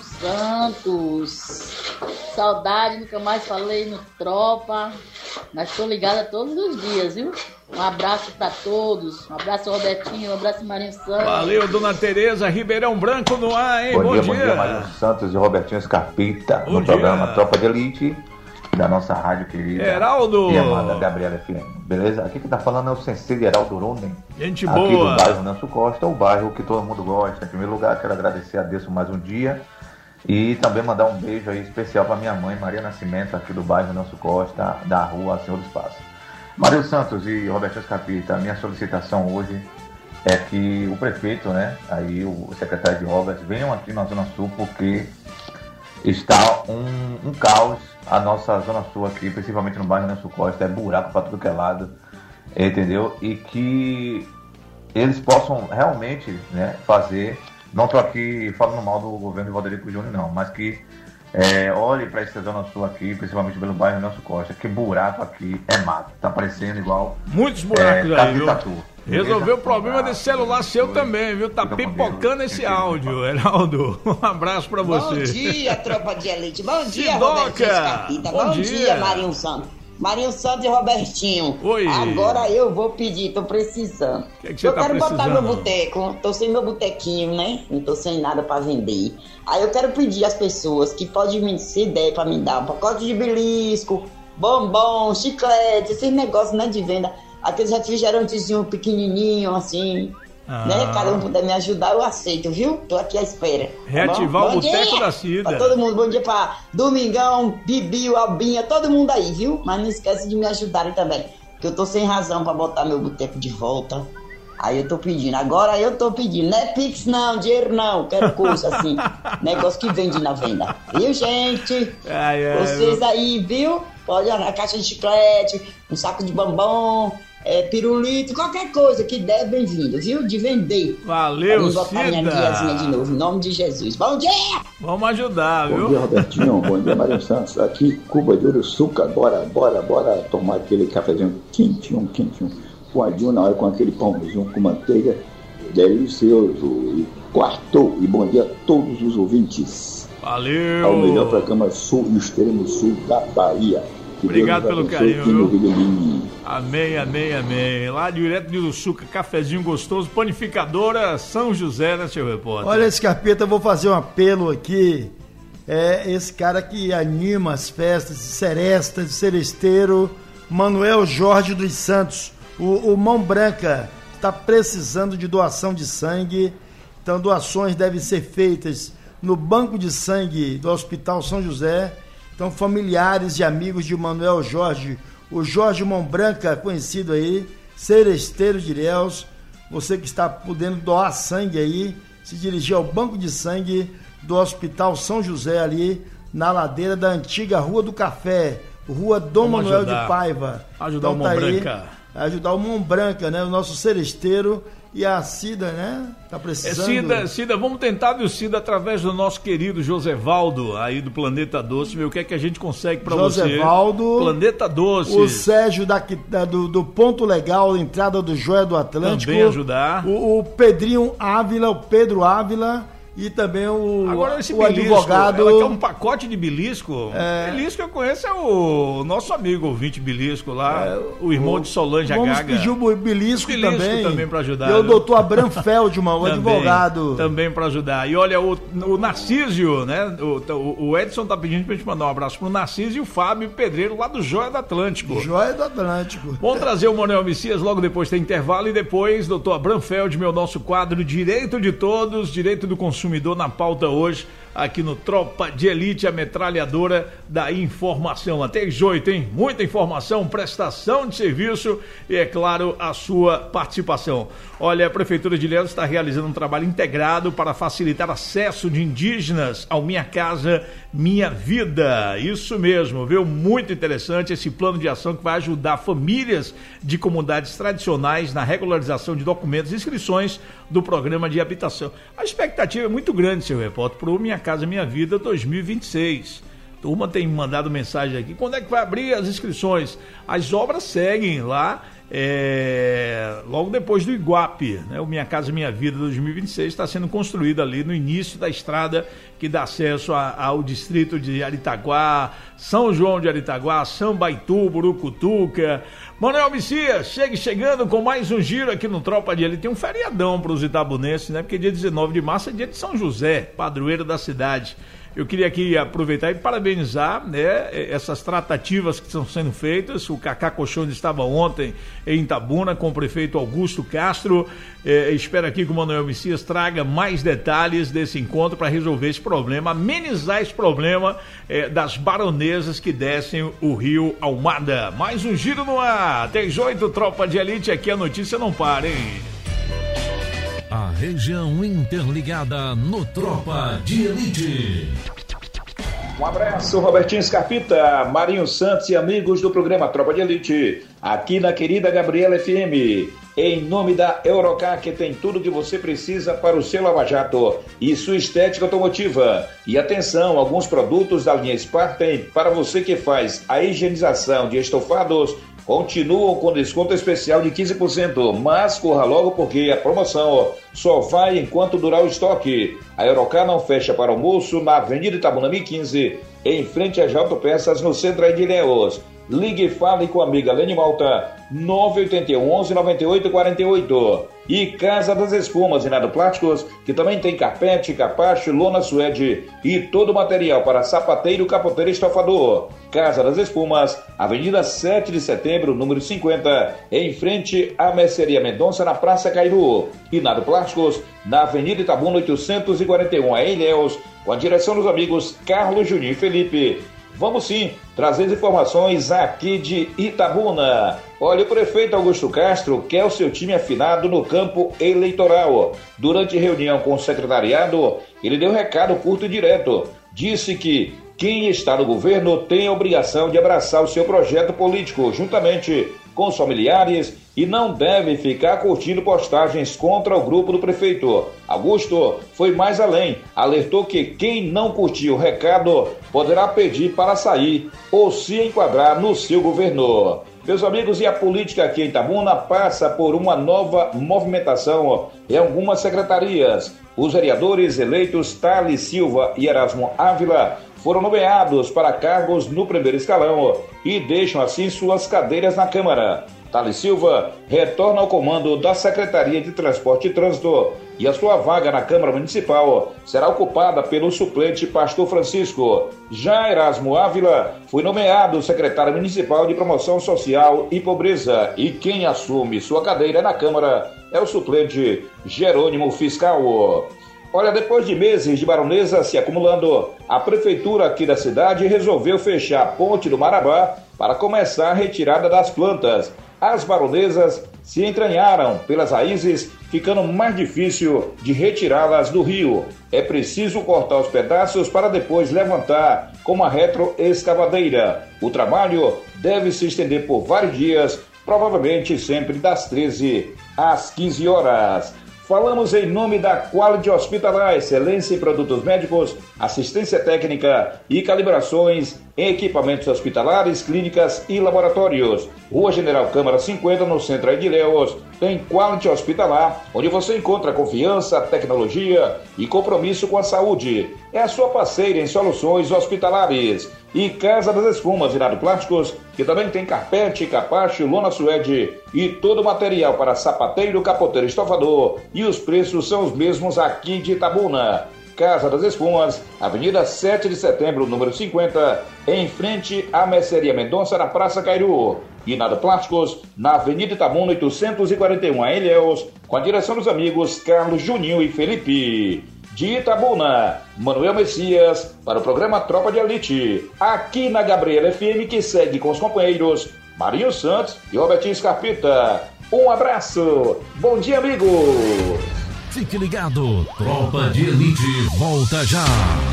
Speaker 20: Santos. Saudade, nunca mais falei no Tropa, mas tô ligada todos os dias, viu? Um abraço pra todos, um abraço Robertinho, um abraço Marinho Santos.
Speaker 4: Valeu, Dona Tereza, Ribeirão Branco no ar, hein?
Speaker 21: Bom,
Speaker 4: bom
Speaker 21: dia,
Speaker 4: dia.
Speaker 21: Bom dia, Marinho Santos e Robertinho Scarpita,
Speaker 4: Bom
Speaker 21: no
Speaker 4: dia.
Speaker 21: programa Tropa de Elite, da nossa rádio querida.
Speaker 4: Heraldo.
Speaker 21: E amada Gabriela F M, beleza? Aqui que tá falando é o Sensei Heraldo Ronden.
Speaker 4: Gente
Speaker 21: aqui
Speaker 4: boa.
Speaker 21: do bairro Nelson Costa, o bairro que todo mundo gosta. Em primeiro lugar, quero agradecer a Deus por mais um dia. E também mandar um beijo aí especial pra minha mãe, Maria Nascimento, aqui do bairro Nelson Costa, da rua Senhor do Espaço. Mário Santos e Roberto Scarpita, a minha solicitação hoje é que o prefeito, né, aí o secretário de obras, venham aqui na Zona Sul, porque está um, um caos a nossa Zona Sul aqui, principalmente no bairro Nelson Costa, é buraco para tudo que é lado, entendeu? E que eles possam realmente, né, fazer, não estou aqui falando mal do governo de Valderico Júnior não, mas que É, olhe para essa Zona Sul aqui, principalmente pelo bairro Nelson Costa, que buraco aqui é mato, tá parecendo igual.
Speaker 4: Muitos buracos
Speaker 21: é,
Speaker 4: aí, viu?
Speaker 21: Tatu.
Speaker 4: Resolveu o problema desse celular seu também, viu? Tá pipocando esse áudio, Heraldo. Um abraço pra você.
Speaker 22: Bom dia, Tropa de Elite. Bom dia,
Speaker 4: Sidoca.
Speaker 22: Robertinho Scarpita.
Speaker 4: Bom
Speaker 22: Bom
Speaker 4: dia.
Speaker 22: dia, Marinho Santos. Marinho Santos e Robertinho.
Speaker 4: Oi.
Speaker 22: Agora eu vou pedir, tô precisando.
Speaker 4: Que que você
Speaker 22: eu
Speaker 4: tá
Speaker 22: quero botar
Speaker 4: precisando?
Speaker 22: meu boteco, tô sem meu botequinho, né? Não tô sem nada pra vender. Aí eu quero pedir às pessoas que podem me se ideia pra me dar um pacote de belisco, bombom, chiclete, esses negócios, né, de venda. Aqueles refrigerantezinhos pequenininhos, assim,
Speaker 4: Ah.
Speaker 22: né? Cada um puder me ajudar, eu aceito, viu? Tô aqui à espera. tá
Speaker 4: Reativar
Speaker 22: bom?
Speaker 4: o
Speaker 22: Bom
Speaker 4: boteco
Speaker 22: dia
Speaker 4: da Cida.
Speaker 22: pra todo mundo, bom dia pra Domingão, Bibi, Albinha, todo mundo aí, viu? Mas não esquece de me ajudarem também, que eu tô sem razão pra botar meu boteco de volta. Aí eu tô pedindo, agora eu tô pedindo, não é Pix não, dinheiro não, quero coisa assim, negócio que vende na venda. Viu, gente?
Speaker 4: Ai, ai,
Speaker 22: Vocês
Speaker 4: meu-
Speaker 22: aí, viu? Pode olhar, caixa de chiclete, um saco de bombom, é, pirulito, qualquer coisa que der, bem-vindo, viu? De vender.
Speaker 4: Valeu,
Speaker 22: Pra mim botar minha
Speaker 4: Cida.
Speaker 22: tiazinha de novo, em nome de Jesus. Bom dia!
Speaker 4: Vamos ajudar,
Speaker 23: Bom
Speaker 4: viu?
Speaker 23: dia, Robertinho. Bom dia, Marinho Santos. Aqui, Cuba de Uruçuca. Bora, bora, bora tomar aquele cafezinho quentinho, quentinho. Coadinho na hora com aquele pãozinho com manteiga. Delicioso. E quartou. E bom dia a todos os ouvintes.
Speaker 4: Valeu.
Speaker 23: Ao melhor programa sul e extremo sul da Bahia. Que
Speaker 4: Obrigado
Speaker 23: Deus
Speaker 4: pelo
Speaker 23: nos
Speaker 4: carinho,
Speaker 23: abençoe e nos
Speaker 4: viu?
Speaker 23: ilumine.
Speaker 4: Amém, amém, amém. Lá direto de Uruçuca, cafezinho gostoso, panificadora São José, né, seu repórter?
Speaker 2: Olha, Scarpeta, eu vou fazer um apelo aqui. É esse cara que anima as festas de seresta, de seresteiro, Manuel Jorge dos Santos. O, o Mão Branca está precisando de doação de sangue. Então, doações devem ser feitas no Banco de Sangue do Hospital São José. Então, familiares e amigos de Manuel Jorge, o Jorge Mão Branca, conhecido aí, seresteiro de Ilhéus, você que está podendo doar sangue aí, se dirigir ao Banco de Sangue do Hospital São José, ali na ladeira da antiga Rua do Café, Rua Dom
Speaker 4: Vamos
Speaker 2: Manuel
Speaker 4: ajudar.
Speaker 2: de Paiva.
Speaker 4: Ajudar o Mão
Speaker 2: aí,
Speaker 4: Branca.
Speaker 2: ajudar o Mão Branca, né? O nosso seresteiro e a Cida, né? Tá
Speaker 4: É,
Speaker 2: precisando.
Speaker 4: Cida, Cida, vamos tentar, viu, Cida, através do nosso querido Josevaldo, aí do Planeta Doce, ver o que é que a gente consegue pra você.
Speaker 2: Josevaldo,
Speaker 4: Planeta Doce.
Speaker 2: o Sérgio da, da- do, do Ponto Legal, entrada do Joia do Atlântico.
Speaker 4: Também ajudar.
Speaker 2: O, o Pedrinho Ávila, o Pedro Ávila e também o,
Speaker 4: Agora, esse
Speaker 2: o
Speaker 4: belisco,
Speaker 2: advogado...
Speaker 4: ela quer um pacote de belisco.
Speaker 2: É...
Speaker 4: Belisco eu conheço é o nosso amigo ouvinte belisco lá, é, o irmão o, de Solange
Speaker 2: Vamos
Speaker 4: Gaga.
Speaker 2: Vamos pedir o belisco, belisco também.
Speaker 4: também para ajudar.
Speaker 2: E o doutor Abraham Feldman, o
Speaker 4: também,
Speaker 2: advogado.
Speaker 4: Também para ajudar. E olha, o, o Narcísio, né? O, o Edson tá pedindo pra gente mandar um abraço pro Narcísio e o Fábio Pedreiro lá do Joia do Atlântico.
Speaker 2: Joia do Atlântico.
Speaker 4: Vamos trazer o Manuel Messias logo depois tem intervalo e depois, doutor Abraham Feldman, o nosso quadro Direito de Todos, Direito do Consumidor na pauta hoje, aqui no Tropa de Elite, a metralhadora da informação. Até às oito, hein? Muita informação, prestação de serviço e, é claro, a sua participação. Olha, a Prefeitura de Ilhéus está realizando um trabalho integrado para facilitar acesso de indígenas ao Minha Casa, Minha Vida. Isso mesmo, viu? Muito interessante esse plano de ação que vai ajudar famílias de comunidades tradicionais na regularização de documentos e inscrições do programa de habitação. A expectativa é muito grande, seu repórter, para o Minha Casa Minha Vida dois mil e vinte e seis. Turma tem mandado mensagem aqui. Quando é que vai abrir as inscrições? As obras seguem lá, é, logo depois do Iguape, né? O Minha Casa Minha Vida dois mil e vinte e seis está sendo construído ali no início da estrada que dá acesso a, ao distrito de Aritaguá, São João de Aritaguá, São Baitu, Burucutuca. Manuel Messias, chegue chegando com mais um giro aqui no Tropa de Elite. Tem um feriadão para os itabunenses, né? Porque dia dezenove de março é dia de São José, padroeiro da cidade. Eu queria aqui aproveitar e parabenizar, né, essas tratativas que estão sendo feitas. O Cacá Colchões estava ontem em Itabuna com o prefeito Augusto Castro. É, espero aqui que o Manuel Messias traga mais detalhes desse encontro para resolver esse problema, amenizar esse problema é, das baronesas que descem o rio Almada. Mais um giro no ar. Até às oito, Tropa de Elite. Aqui a notícia não para, hein?
Speaker 1: A região interligada no Tropa de Elite.
Speaker 6: Um abraço, Robertinho Scarpita, Marinho Santos e amigos do programa Tropa de Elite, aqui na querida Gabriela F M. Em nome da Eurocar, que tem tudo que você precisa para o seu lava-jato e sua estética automotiva. E atenção, alguns produtos da linha Spartan para você que faz a higienização de estofados continuam com desconto especial de quinze por cento, mas corra logo porque a promoção só vai enquanto durar o estoque. A Eurocar não fecha para almoço na Avenida Itabuna mil e quinze, em frente às autopeças no centro de Ilhéus. Ligue e fale com a amiga Lene Malta, nove oito um, onze, nove oito quatro oito. E Casa das Espumas e Nado Plásticos, que também tem carpete, capacho, lona suede e todo o material para sapateiro, capoteiro e estofador. Casa das Espumas, Avenida sete de setembro, número cinquenta, em frente à Mercearia Mendonça, na Praça Cairu. E Nado Plásticos, na Avenida Itabuna oitocentos e quarenta e um, em Ilhéus, com a direção dos amigos Carlos, Juninho e Felipe. Vamos sim trazer as informações aqui de Itabuna. Olha, o prefeito Augusto Castro quer o seu time afinado no campo eleitoral. Durante reunião com o secretariado, ele deu um recado curto e direto. Disse que quem está no governo tem a obrigação de abraçar o seu projeto político juntamente com os familiares e não deve ficar curtindo postagens contra o grupo do prefeito. Augusto foi mais além, alertou que quem não curtiu o recado poderá pedir para sair ou se enquadrar no seu governo. Meus amigos, e a política aqui em Itabuna passa por uma nova movimentação em algumas secretarias. Os vereadores eleitos Thales Silva e Erasmo Ávila foram nomeados para cargos no primeiro escalão e deixam assim suas cadeiras na Câmara. Thales Silva retorna ao comando da Secretaria de Transporte e Trânsito e a sua vaga na Câmara Municipal será ocupada pelo suplente Pastor Francisco. Já Erasmo Ávila foi nomeado secretário municipal de Promoção Social e Pobreza e quem assume sua cadeira na Câmara é o suplente Jerônimo Fiscal. Olha, depois de meses de baronesa se acumulando, a prefeitura aqui da cidade resolveu fechar a ponte do Marabá para começar a retirada das plantas. As baronesas se entranharam pelas raízes, ficando mais difícil de retirá-las do rio. É preciso cortar os pedaços para depois levantar com uma retroescavadeira. O trabalho deve se estender por vários dias, provavelmente sempre das treze às quinze horas. Falamos em nome da Quality Hospitalar, excelência em produtos médicos, assistência técnica e calibrações em equipamentos hospitalares, clínicas e laboratórios. Rua General Câmara cinquenta, no centro de Ilhéus, tem Quality Hospitalar, onde você encontra confiança, tecnologia e compromisso com a saúde. É a sua parceira em soluções hospitalares. E Casa das Espumas, Virado Plásticos, que também tem carpete, capacho, lona suede e todo o material para sapateiro, capoteiro, estofador. E os preços são os mesmos aqui de Itabuna. Casa das Espumas, Avenida sete de setembro, número cinquenta, em frente à Mercearia Mendonça, na Praça Cairu. E Nado Plásticos, na Avenida Itabuna, oitocentos e quarenta e um, em Ilhéus, com a direção dos amigos Carlos, Juninho e Felipe. De Itabuna, Manuel Messias, para o programa Tropa de Elite, aqui na Gabriela F M, que segue com os companheiros Marinho Santos e Robertinho Scarpita. Um abraço, bom dia, amigos!
Speaker 1: Fique ligado, Tropa de Elite volta já.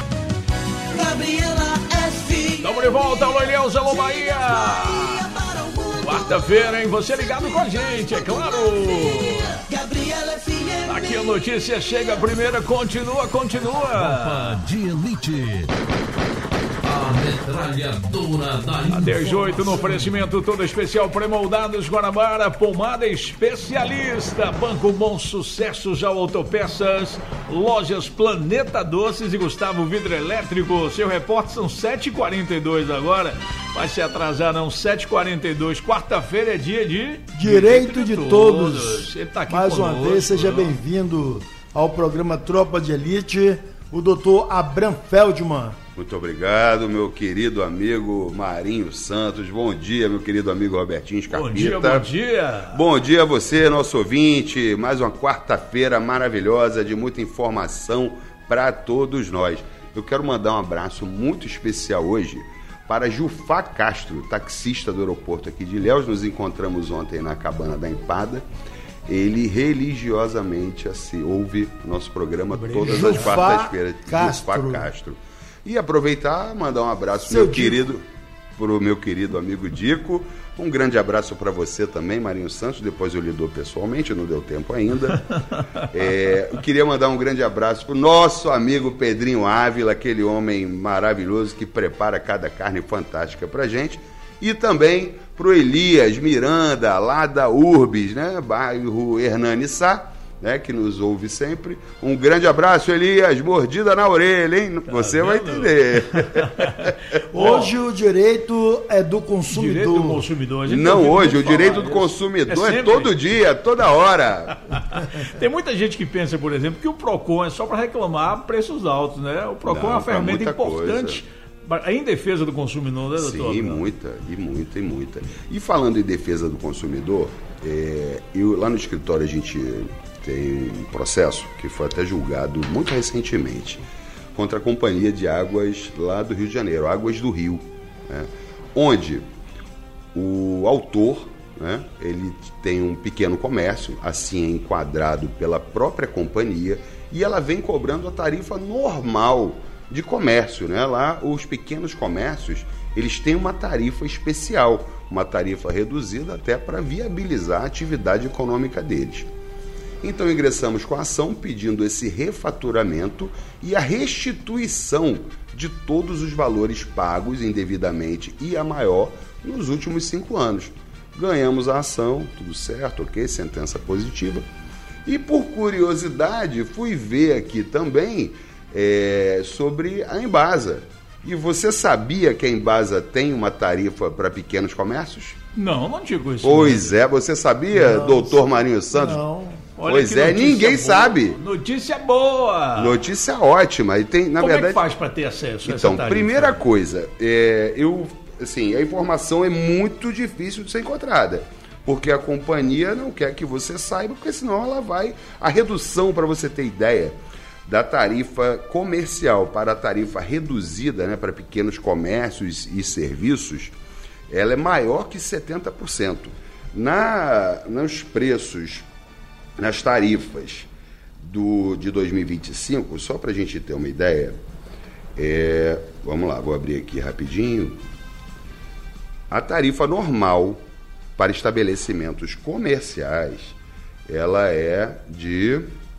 Speaker 19: Gabriela F M.
Speaker 4: Estamos de volta, alô Ilhéus, alô Bahia. Quarta-feira, hein? Você ligado com a gente, é claro.
Speaker 19: Gabriela F M.
Speaker 4: Aqui a notícia chega, a primeira continua, continua.
Speaker 1: Tropa de Elite. A metralhadora da
Speaker 4: A dezoito no oferecimento todo especial pré-moldados Guanabara, pomada especialista, Banco Bom Sucesso já Autopeças, lojas Planeta Doces e Gustavo Vidro Elétrico. Seu repórter são sete e quarenta e dois agora, vai se atrasar não, sete e quarenta e dois, quarta-feira é dia de
Speaker 2: Direito de, de todos, todos.
Speaker 4: Ele tá aqui
Speaker 2: mais
Speaker 4: conosco,
Speaker 2: uma vez, seja bem-vindo ao programa Tropa de Elite, o doutor Abram Feldman.
Speaker 7: Muito obrigado, meu querido amigo Marinho Santos. Bom dia, meu querido amigo Robertinho Scarpita.
Speaker 4: Bom dia, bom dia.
Speaker 7: Bom dia a você, nosso ouvinte. Mais uma quarta-feira maravilhosa de muita informação para todos nós. Eu quero mandar um abraço muito especial hoje para Jufá Castro, taxista do aeroporto aqui de Ilhéus. Nos encontramos ontem na Cabana da Empada. Ele religiosamente assim, ouve nosso programa todas
Speaker 2: Jufá
Speaker 7: as quartas-feiras.
Speaker 2: Castro.
Speaker 7: Jufá Castro. E aproveitar, mandar um abraço pro
Speaker 2: Seu
Speaker 7: meu
Speaker 2: Dico.
Speaker 7: querido, pro meu querido amigo Dico. Um grande abraço para você também, Marinho Santos. Depois eu lhe dou pessoalmente, não deu tempo ainda. É, eu queria mandar um grande abraço pro nosso amigo Pedrinho Ávila, aquele homem maravilhoso que prepara cada carne fantástica pra gente. E também pro Elias Miranda, lá da Urbis, né? Bairro Hernani Sá, né, que nos ouve sempre. Um grande abraço, Elias, mordida na orelha, hein? Tá Você vendo? Vai entender.
Speaker 2: Hoje o direito é do consumidor.
Speaker 4: Direito do consumidor.
Speaker 7: Não hoje, o direito do consumidor é, é todo dia, toda hora.
Speaker 4: Tem muita gente que pensa, por exemplo, que o PROCON é só para reclamar preços altos, né? O PROCON Não, é uma ferramenta importante coisa. Em defesa do consumidor, né, doutor?
Speaker 7: Sim, muita, e muita, e muita. E falando em defesa do consumidor, é, eu, lá no escritório a gente tem um processo que foi até julgado muito recentemente contra a Companhia de Águas lá do Rio de Janeiro, Águas do Rio, né? Onde o autor, né, ele tem um pequeno comércio, assim é enquadrado pela própria companhia, e ela vem cobrando a tarifa normal de comércio, né? Lá os pequenos comércios, eles têm uma tarifa especial, uma tarifa reduzida até para viabilizar a atividade econômica deles. Então ingressamos com a ação pedindo esse refaturamento e a restituição de todos os valores pagos indevidamente e a maior nos últimos cinco anos. Ganhamos a ação, tudo certo, ok, sentença positiva. E por curiosidade fui ver aqui também é, sobre a Embasa. E você sabia que a Embasa tem uma tarifa para pequenos comércios?
Speaker 4: Não, não digo isso.
Speaker 7: Pois mesmo. É, você sabia, não, doutor Marinho Santos?
Speaker 4: Não. Olha,
Speaker 7: pois é, ninguém
Speaker 4: boa.
Speaker 7: sabe.
Speaker 4: Notícia boa.
Speaker 7: Notícia ótima. E tem, na
Speaker 4: Como
Speaker 7: verdade,
Speaker 4: é que faz para ter acesso a essa
Speaker 7: Então,
Speaker 4: tarifa?
Speaker 7: primeira coisa, é, eu, assim, a informação é muito difícil de ser encontrada. Porque a companhia não quer que você saiba, porque senão ela vai... A redução, para você ter ideia, da tarifa comercial para a tarifa reduzida, né, para pequenos comércios e serviços, ela é maior que setenta por cento. Na, nos preços, nas tarifas do, de dois mil e vinte e cinco, só para a gente ter uma ideia, é, vamos lá, vou abrir aqui rapidinho. A tarifa normal para estabelecimentos comerciais, ela é de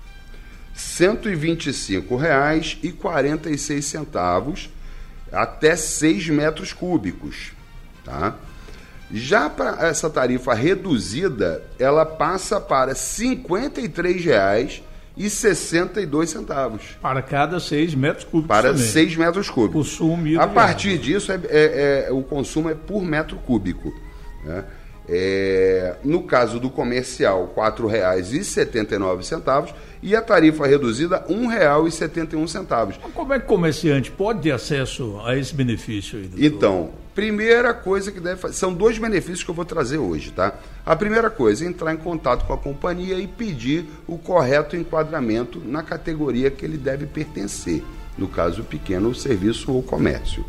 Speaker 7: cento e vinte e cinco reais e quarenta e seis centavos até seis metros cúbicos, tá? Já para essa tarifa reduzida, ela passa para cinquenta e três reais e sessenta e dois centavos.
Speaker 4: Para cada seis metros cúbicos.
Speaker 7: Para
Speaker 4: também.
Speaker 7: seis metros cúbicos.
Speaker 4: Consumo
Speaker 7: A partir disso, é, é, é, o consumo é por metro cúbico, né? É, no caso do comercial, quatro reais e setenta e nove centavos e a tarifa reduzida, um real e setenta e um centavos.
Speaker 4: Como é que o comerciante pode ter acesso a esse benefício aí, doutor?
Speaker 7: Então, primeira coisa que deve fazer, são dois benefícios que eu vou trazer hoje, tá? A primeira coisa é entrar em contato com a companhia e pedir o correto enquadramento na categoria que ele deve pertencer, no caso pequeno serviço ou comércio.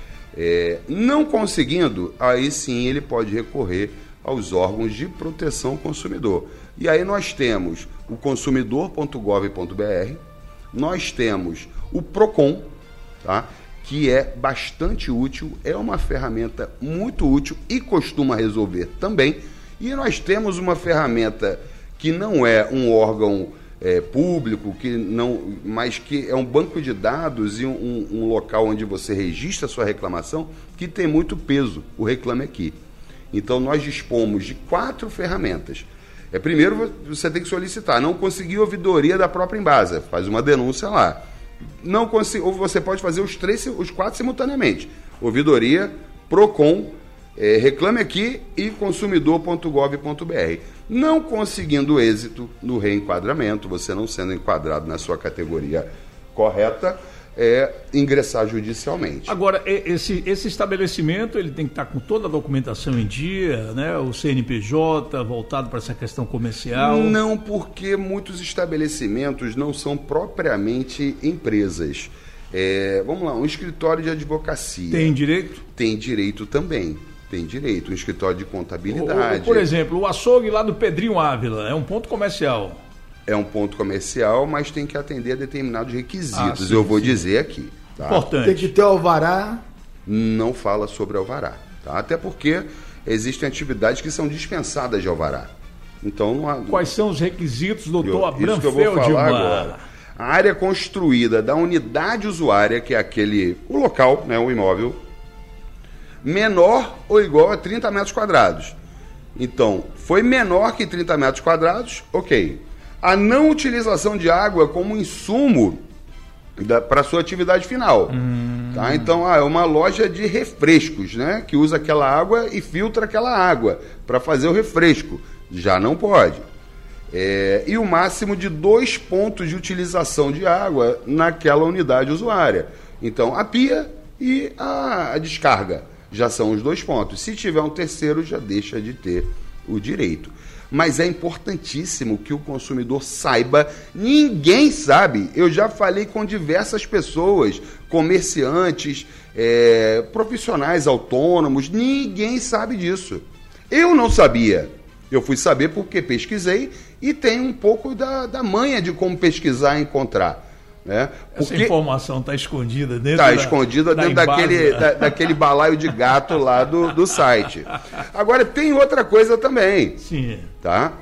Speaker 7: É, não conseguindo, aí sim ele pode recorrer aos órgãos de proteção ao consumidor. E aí nós temos o consumidor ponto gov ponto br, nós temos o Procon, tá? Que é bastante útil, é uma ferramenta muito útil e costuma resolver também. E nós temos uma ferramenta que não é um órgão é, público, que não, mas que é um banco de dados e um, um local onde você registra a sua reclamação, que tem muito peso, o Reclame Aqui. Então nós dispomos de quatro ferramentas. É, primeiro você tem que solicitar, não conseguiu ouvidoria da própria Embasa, faz uma denúncia lá. Não consegui, ou você pode fazer os três, os quatro simultaneamente. Ouvidoria, Procon, é, Reclame Aqui e consumidor ponto gov ponto br. Não conseguindo êxito no reenquadramento, você não sendo enquadrado na sua categoria correta, é ingressar judicialmente.
Speaker 4: Agora, esse, esse estabelecimento ele tem que estar com toda a documentação em dia, né? O C N P J voltado para essa questão comercial?
Speaker 7: Não, porque muitos estabelecimentos não são propriamente empresas. É, vamos lá, um escritório de advocacia.
Speaker 4: Tem direito?
Speaker 7: Tem direito também. Tem direito, um escritório de contabilidade.
Speaker 4: O, por exemplo, o açougue lá do Pedrinho Ávila é um ponto comercial.
Speaker 7: É um ponto comercial, mas tem que atender a determinados requisitos,
Speaker 4: ah, sim,
Speaker 7: eu vou
Speaker 4: sim.
Speaker 7: dizer aqui. Tá?
Speaker 4: Importante.
Speaker 2: Tem que ter alvará.
Speaker 7: Não fala sobre alvará, tá? Até porque existem atividades que são dispensadas de alvará. Então, não há...
Speaker 4: Quais são os requisitos, doutor Abraham
Speaker 7: Isso que eu vou falar agora. A área construída da unidade usuária, que é aquele, o local, né, o imóvel, menor ou igual a trinta metros quadrados. Então, foi menor que trinta metros quadrados, ok. A não utilização de água como insumo para a sua atividade final. Hum. Tá? Então, ah, é uma loja de refrescos, né? Que usa aquela água e filtra aquela água para fazer o refresco. Já não pode. É, e o máximo de dois pontos de utilização de água naquela unidade usuária. Então, a pia e a, a descarga já são os dois pontos. Se tiver um terceiro, já deixa de ter o direito. Mas é importantíssimo que o consumidor saiba, ninguém sabe, eu já falei com diversas pessoas, comerciantes, é, profissionais autônomos, ninguém sabe disso. Eu não sabia, eu fui saber porque pesquisei e tenho um pouco da, da manha de como pesquisar e encontrar. Né?
Speaker 4: Porque essa informação está escondida dentro
Speaker 7: Está
Speaker 4: da,
Speaker 7: escondida
Speaker 4: da
Speaker 7: dentro daquele, da, daquele balaio de gato lá do, do site. Agora, tem outra coisa também.
Speaker 4: Sim.
Speaker 7: Tá?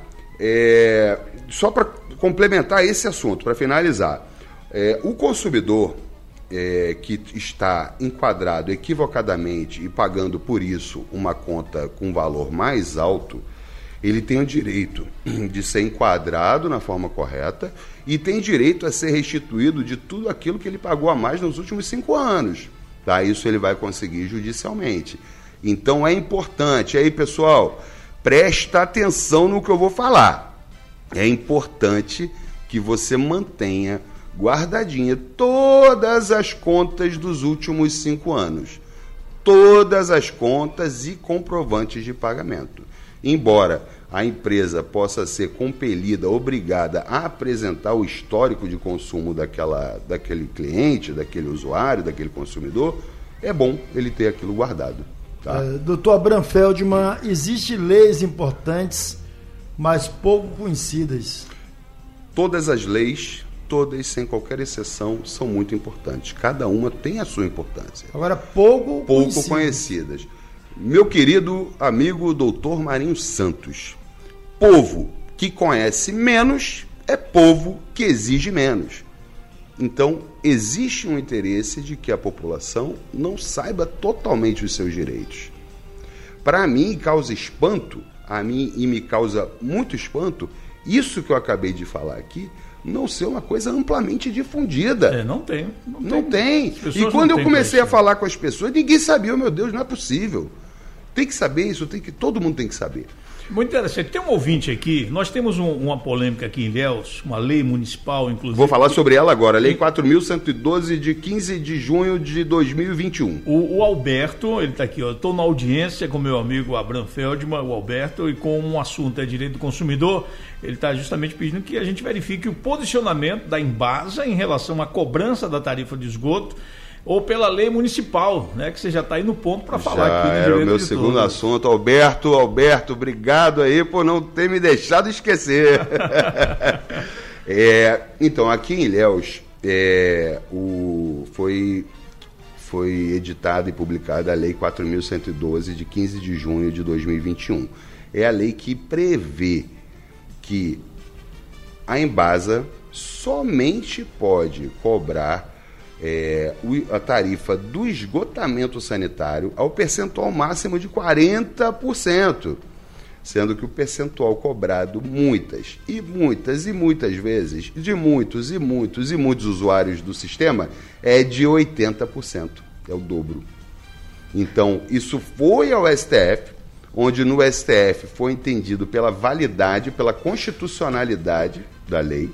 Speaker 7: É, só para complementar esse assunto, para finalizar. É, o consumidor é, que está enquadrado equivocadamente e pagando por isso uma conta com valor mais alto, ele tem o direito de ser enquadrado na forma correta e tem direito a ser restituído de tudo aquilo que ele pagou a mais nos últimos cinco anos. Tá? Isso ele vai conseguir judicialmente. Então é importante. Aí, pessoal, presta atenção no que eu vou falar. É importante que você mantenha guardadinha todas as contas dos últimos cinco anos. Todas as contas e comprovantes de pagamento. Embora a empresa possa ser compelida, obrigada a apresentar o histórico de consumo daquela, daquele cliente, daquele usuário, daquele consumidor, é bom ele ter aquilo guardado. Tá?
Speaker 2: É, doutor Abraham Feldman, existem leis importantes, mas pouco conhecidas.
Speaker 7: Todas as leis, todas sem qualquer exceção, são muito importantes. Cada uma tem a sua importância.
Speaker 2: Agora, pouco,
Speaker 7: pouco
Speaker 2: conhecidas.
Speaker 7: conhecidas. Meu querido amigo doutor Marinho Santos, povo que conhece menos é povo que exige menos. Então, existe um interesse de que a população não saiba totalmente os seus direitos. Para mim, causa espanto, a mim e me causa muito espanto, isso que eu acabei de falar aqui, não ser uma coisa amplamente difundida.
Speaker 4: É, não tem. Não,
Speaker 7: não tem.
Speaker 4: tem.
Speaker 7: E quando eu comecei a falar com as pessoas, ninguém sabia, oh, meu Deus, não é possível. Tem que saber isso, tem que, todo mundo tem que saber.
Speaker 4: Muito interessante. Tem um ouvinte aqui, nós temos um, uma polêmica aqui em Ilhéus, uma lei municipal, inclusive.
Speaker 7: Vou falar sobre ela agora, Lei quatro mil cento e doze, de quinze de junho de dois mil e vinte e um.
Speaker 4: O, o Alberto, ele está aqui, ó, estou na audiência com meu amigo Abraham Feldman, o Alberto, e com um assunto é direito do consumidor, ele está justamente pedindo que a gente verifique o posicionamento da Embasa em relação à cobrança da tarifa de esgoto, ou pela lei municipal, né? Que você já está aí no ponto para falar aqui.
Speaker 7: Já era o meu segundo todos. assunto. Alberto, Alberto, obrigado aí por não ter me deixado esquecer. é, então, aqui em Ilhéus, é, o, foi, foi editada e publicada a Lei quatro mil cento e doze, de quinze de junho de dois mil e vinte e um. É a lei que prevê que a Embasa somente pode cobrar É, a tarifa do esgotamento sanitário ao percentual máximo de quarenta por cento, sendo que o percentual cobrado muitas e muitas e muitas vezes de muitos e muitos e muitos usuários do sistema é de oitenta por cento, é o dobro. Então, isso foi ao S T F, onde no S T F foi entendido pela validade, pela constitucionalidade da lei,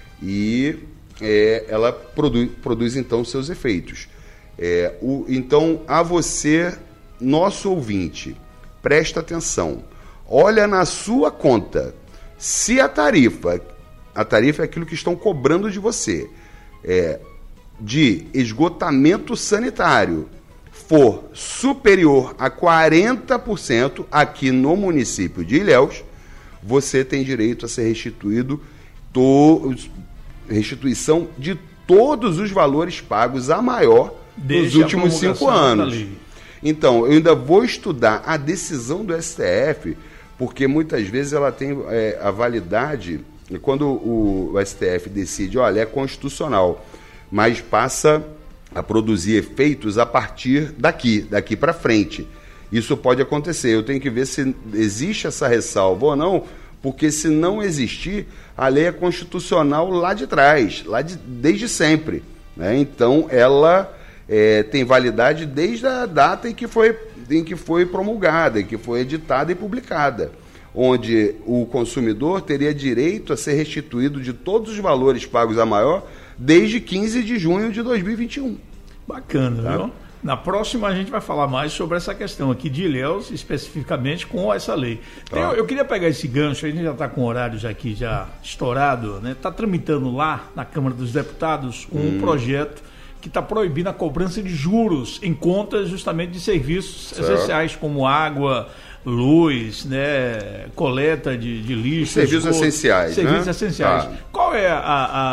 Speaker 7: e É, ela produz, produz então seus efeitos. É, o, então, a você, nosso ouvinte, presta atenção, olha na sua conta, se a tarifa, a tarifa é aquilo que estão cobrando de você, é, de esgotamento sanitário, for superior a quarenta por cento aqui no município de Ilhéus, você tem direito a ser restituído todos restituição de todos os valores pagos a maior nos últimos cinco anos. Então, eu ainda vou estudar a decisão do S T F, porque muitas vezes ela tem é, a validade, quando o, o S T F decide, olha, é constitucional, mas passa a produzir efeitos a partir daqui, daqui para frente. Isso pode acontecer, eu tenho que ver se existe essa ressalva ou não, porque se não existir, a lei é constitucional lá de trás, lá de, desde sempre, né? Então, ela é, tem validade desde a data em que, foi, em que foi promulgada, em que foi editada e publicada, onde o consumidor teria direito a ser restituído de todos os valores pagos a maior desde quinze de junho de dois mil e vinte e um.
Speaker 4: Bacana, tá? Viu? Na próxima a gente vai falar mais sobre essa questão aqui de Ilhéus, especificamente com essa lei. Tá. Eu, eu queria pegar esse gancho, a gente já está com o horário já aqui já estourado, né? Está tramitando lá na Câmara dos Deputados um hum. projeto que está proibindo a cobrança de juros em contas justamente de serviços certo. essenciais como água, luz, né, coleta de, de lixo.
Speaker 7: Serviços esgoto, essenciais,
Speaker 4: Serviços
Speaker 7: né?
Speaker 4: essenciais.
Speaker 7: Tá.
Speaker 4: Qual é a,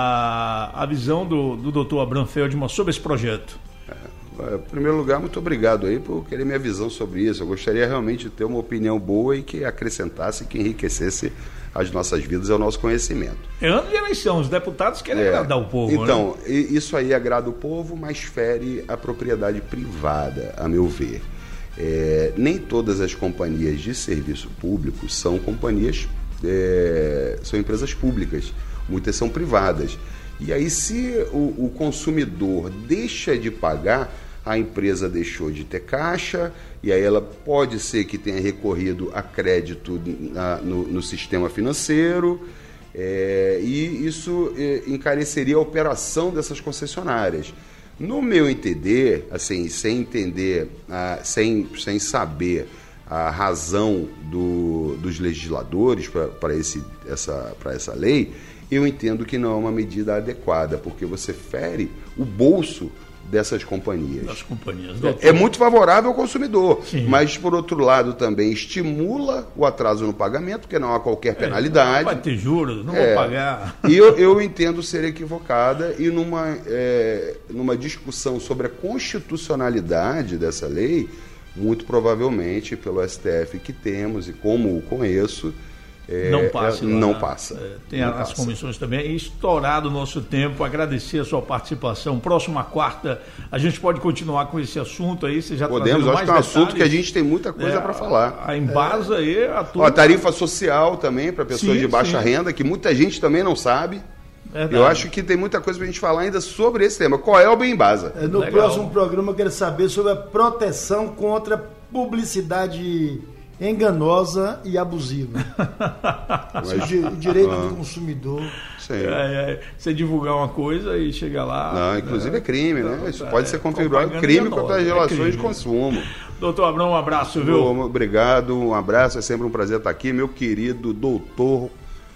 Speaker 4: a, a visão do, do doutor Abraham Feldman sobre esse projeto?
Speaker 7: Em primeiro lugar, muito obrigado aí por querer minha visão sobre isso. Eu gostaria realmente de ter uma opinião boa e que acrescentasse, que enriquecesse as nossas vidas e o nosso conhecimento.
Speaker 4: É ano de eleição, os deputados querem é, agradar o povo.
Speaker 7: Então,
Speaker 4: né?
Speaker 7: Isso aí agrada o povo, mas fere a propriedade privada, a meu ver. É, nem todas as companhias de serviço público são companhias, é, são empresas públicas, muitas são privadas. E aí, se o, o consumidor deixa de pagar, a empresa deixou de ter caixa, e aí ela pode ser que tenha recorrido a crédito na, no, no sistema financeiro, é, e isso é, encareceria a operação dessas concessionárias. No meu entender, assim, sem entender, ah, sem, sem saber a razão do, dos legisladores para essa, para essa lei, eu entendo que não é uma medida adequada, porque você fere o bolso dessas companhias.
Speaker 4: Das companhias.
Speaker 7: É, é muito favorável ao consumidor, sim, mas, por outro lado, também estimula o atraso no pagamento, porque não há qualquer penalidade.
Speaker 4: É, não vai ter juros, não é, vou pagar.
Speaker 7: E eu, eu entendo ser equivocada, e numa, é, numa discussão sobre a constitucionalidade dessa lei, muito provavelmente pelo S T F que temos, e como o conheço, É,
Speaker 4: não passa.
Speaker 7: É,
Speaker 4: lá,
Speaker 7: não
Speaker 4: né?
Speaker 7: passa.
Speaker 4: É, tem
Speaker 7: não
Speaker 4: as
Speaker 7: passa.
Speaker 4: comissões também. E estourado o nosso tempo, agradecer a sua participação. Próxima quarta, a gente pode continuar com esse assunto aí. Você já
Speaker 7: Podemos, acho que é um assunto que a gente tem muita coisa
Speaker 4: é,
Speaker 7: para falar.
Speaker 4: A Embasa é. aí, a
Speaker 7: turma... Ó, tarifa social também para pessoas sim, de baixa sim. renda, que muita gente também não sabe. Verdade. Eu acho que tem muita coisa para a gente falar ainda sobre esse tema. Qual é o Bem-Embasa?
Speaker 2: É, no Legal. próximo programa eu quero saber sobre a proteção contra publicidade enganosa e abusiva. Mas, o direito ah, do consumidor.
Speaker 4: É, é, você divulgar uma coisa e chega lá.
Speaker 7: Não, inclusive é, é crime, né? Isso é, pode ser configurado crime contra as relações é de consumo.
Speaker 4: Doutor Abrão, um abraço, viu?
Speaker 7: Bom, obrigado, um abraço, é sempre um prazer estar aqui, meu querido doutor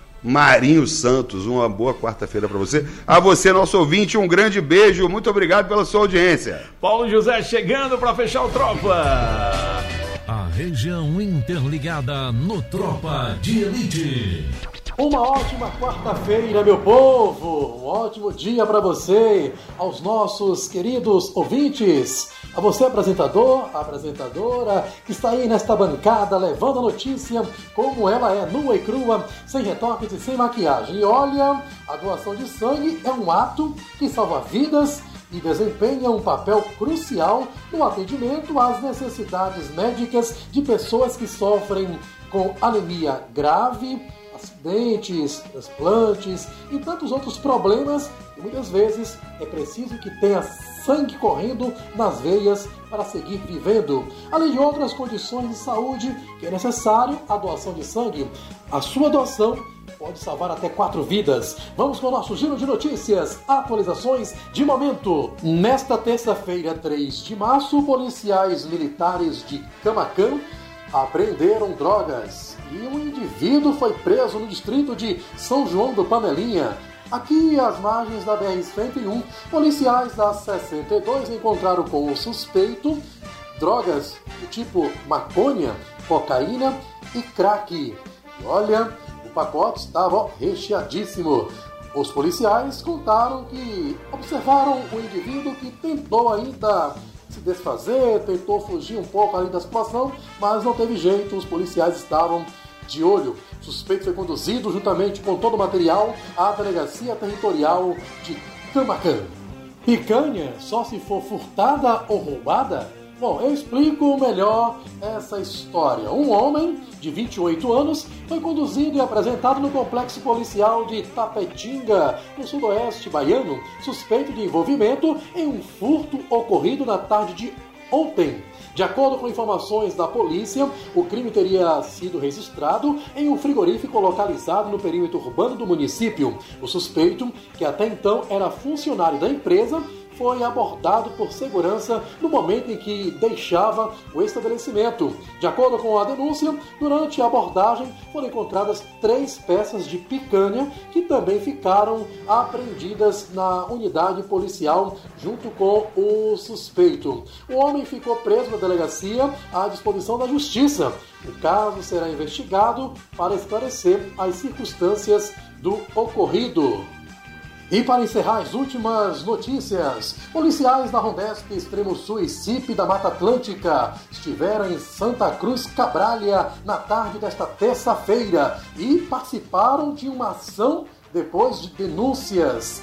Speaker 7: Marinho Santos. Uma boa quarta-feira para você. A você, nosso ouvinte, um grande beijo. Muito obrigado pela sua audiência.
Speaker 4: Paulo José chegando para fechar o Tropa.
Speaker 1: A região interligada no Tropa de Elite.
Speaker 8: Uma ótima quarta-feira, meu povo. Um ótimo dia para você, aos nossos queridos ouvintes. A você, apresentador, apresentadora, que está aí nesta bancada levando a notícia como ela é, nua e crua, sem retoques e sem maquiagem. E olha, a doação de sangue é um ato que salva vidas e desempenha um papel crucial no atendimento às necessidades médicas de pessoas que sofrem com anemia grave, acidentes, transplantes e tantos outros problemas. E muitas vezes é preciso que tenha sangue correndo nas veias para seguir vivendo, além de outras condições de saúde que é necessário a doação de sangue. A sua doação pode salvar até quatro vidas. Vamos com o nosso giro de notícias, atualizações de momento. Nesta terça-feira, três de março, policiais militares de Camaquã apreenderam drogas e um indivíduo foi preso no distrito de São João do Panelinha. Aqui às margens da B R cento e um, policiais da sessenta e dois encontraram com o suspeito drogas do tipo maconha, cocaína e crack. E olha, o pacote estava recheadíssimo. Os policiais contaram que observaram o indivíduo que tentou ainda se desfazer, tentou fugir um pouco ali da situação, mas não teve jeito, os policiais estavam de olho. O suspeito foi conduzido juntamente com todo o material à Delegacia Territorial de Camaquã. Picanha só se for furtada ou roubada? Bom, eu explico melhor essa história. Um homem de vinte e oito anos foi conduzido e apresentado no complexo policial de Tapetinga, no sudoeste baiano, suspeito de envolvimento em um furto ocorrido na tarde de ontem. De acordo com informações da polícia, o crime teria sido registrado em um frigorífico localizado no perímetro urbano do município. O suspeito, que até então era funcionário da empresa, foi abordado por segurança no momento em que deixava o estabelecimento. De acordo com a denúncia, durante a abordagem foram encontradas três peças de picanha que também ficaram apreendidas na unidade policial junto com o suspeito. O homem ficou preso na delegacia à disposição da justiça. O caso será investigado para esclarecer as circunstâncias do ocorrido. E para encerrar as últimas notícias, policiais da Rondesp Extremo Sul e C I P da Mata Atlântica estiveram em Santa Cruz Cabralha na tarde desta terça-feira e participaram de uma ação depois de denúncias.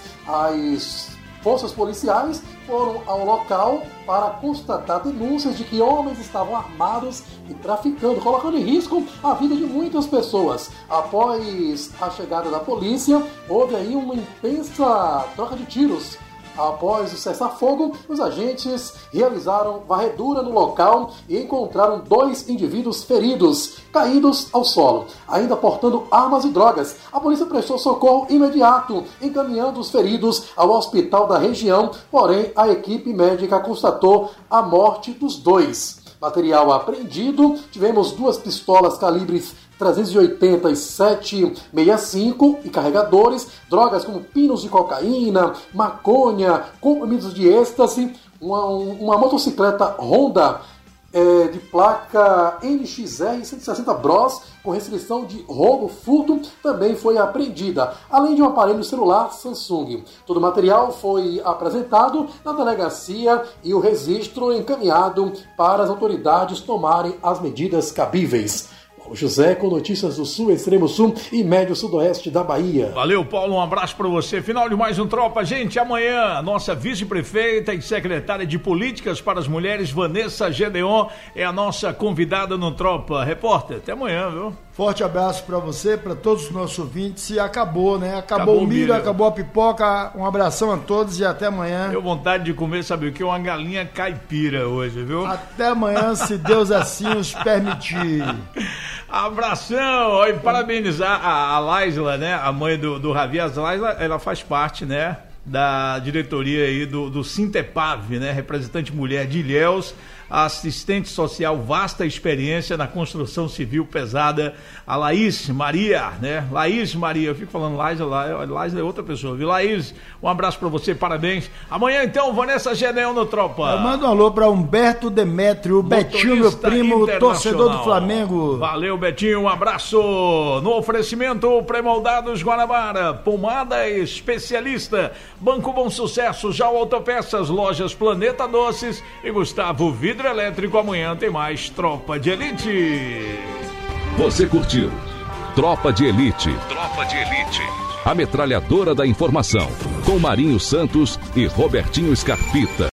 Speaker 8: As forças policiais foram ao local para constatar denúncias de que homens estavam armados e traficando, colocando em risco a vida de muitas pessoas. Após a chegada da polícia, houve aí uma intensa troca de tiros. Após o cessar-fogo, os agentes realizaram varredura no local e encontraram dois indivíduos feridos, caídos ao solo, ainda portando armas e drogas. A polícia prestou socorro imediato, encaminhando os feridos ao hospital da região, porém a equipe médica constatou a morte dos dois. Material apreendido, tivemos duas pistolas calibres trezentos e oitenta e sete sessenta e cinco e carregadores, drogas como pinos de cocaína, maconha, comprimidos de êxtase, uma, uma motocicleta Honda é, de placa N X R cento e sessenta Bros com restrição de roubo, furto, também foi apreendida, além de um aparelho celular Samsung. Todo o material foi apresentado na delegacia e o registro encaminhado para as autoridades tomarem as medidas cabíveis. José com notícias do sul, extremo sul e médio sudoeste da Bahia.
Speaker 4: Valeu, Paulo, um abraço para você. Final de mais um Tropa. Gente, amanhã a nossa vice-prefeita e secretária de Políticas para as Mulheres, Vanessa Gedeon, é a nossa convidada no Tropa. Repórter, até amanhã, viu?
Speaker 2: Forte abraço para você, para todos os nossos ouvintes. E acabou, né? Acabou, acabou o milho, milho, acabou a pipoca. Um abração a todos e até amanhã.
Speaker 4: Deu vontade de comer, sabe o que? Uma galinha caipira hoje, viu?
Speaker 2: Até amanhã, se Deus assim os permitir.
Speaker 4: Abração! E parabenizar a, a Laisla, né? A mãe do, do Javier. A Laisla, ela faz parte, né? Da diretoria aí do, do Sintepav, né? Representante mulher de Ilhéus, assistente social, vasta experiência na construção civil pesada, a Laís Maria, né? Laís Maria, eu fico falando Laís, Laís é outra pessoa, viu? Laís, um abraço pra você, parabéns. Amanhã então, Vanessa Gedeon no Tropa.
Speaker 2: Eu mando um alô pra Humberto Demétrio, o Betinho, meu primo, torcedor do Flamengo.
Speaker 4: Valeu, Betinho, um abraço. No oferecimento, Pré-Moldados Guanabara, pomada especialista, Banco Bom Sucesso, Jau Autopeças, Lojas Planeta Doces e Gustavo Vidro Elétrico. Amanhã tem mais Tropa de Elite.
Speaker 5: Você curtiu Tropa de Elite. Tropa de Elite. A metralhadora da informação. Com Marinho Santos e Robertinho Scarpita.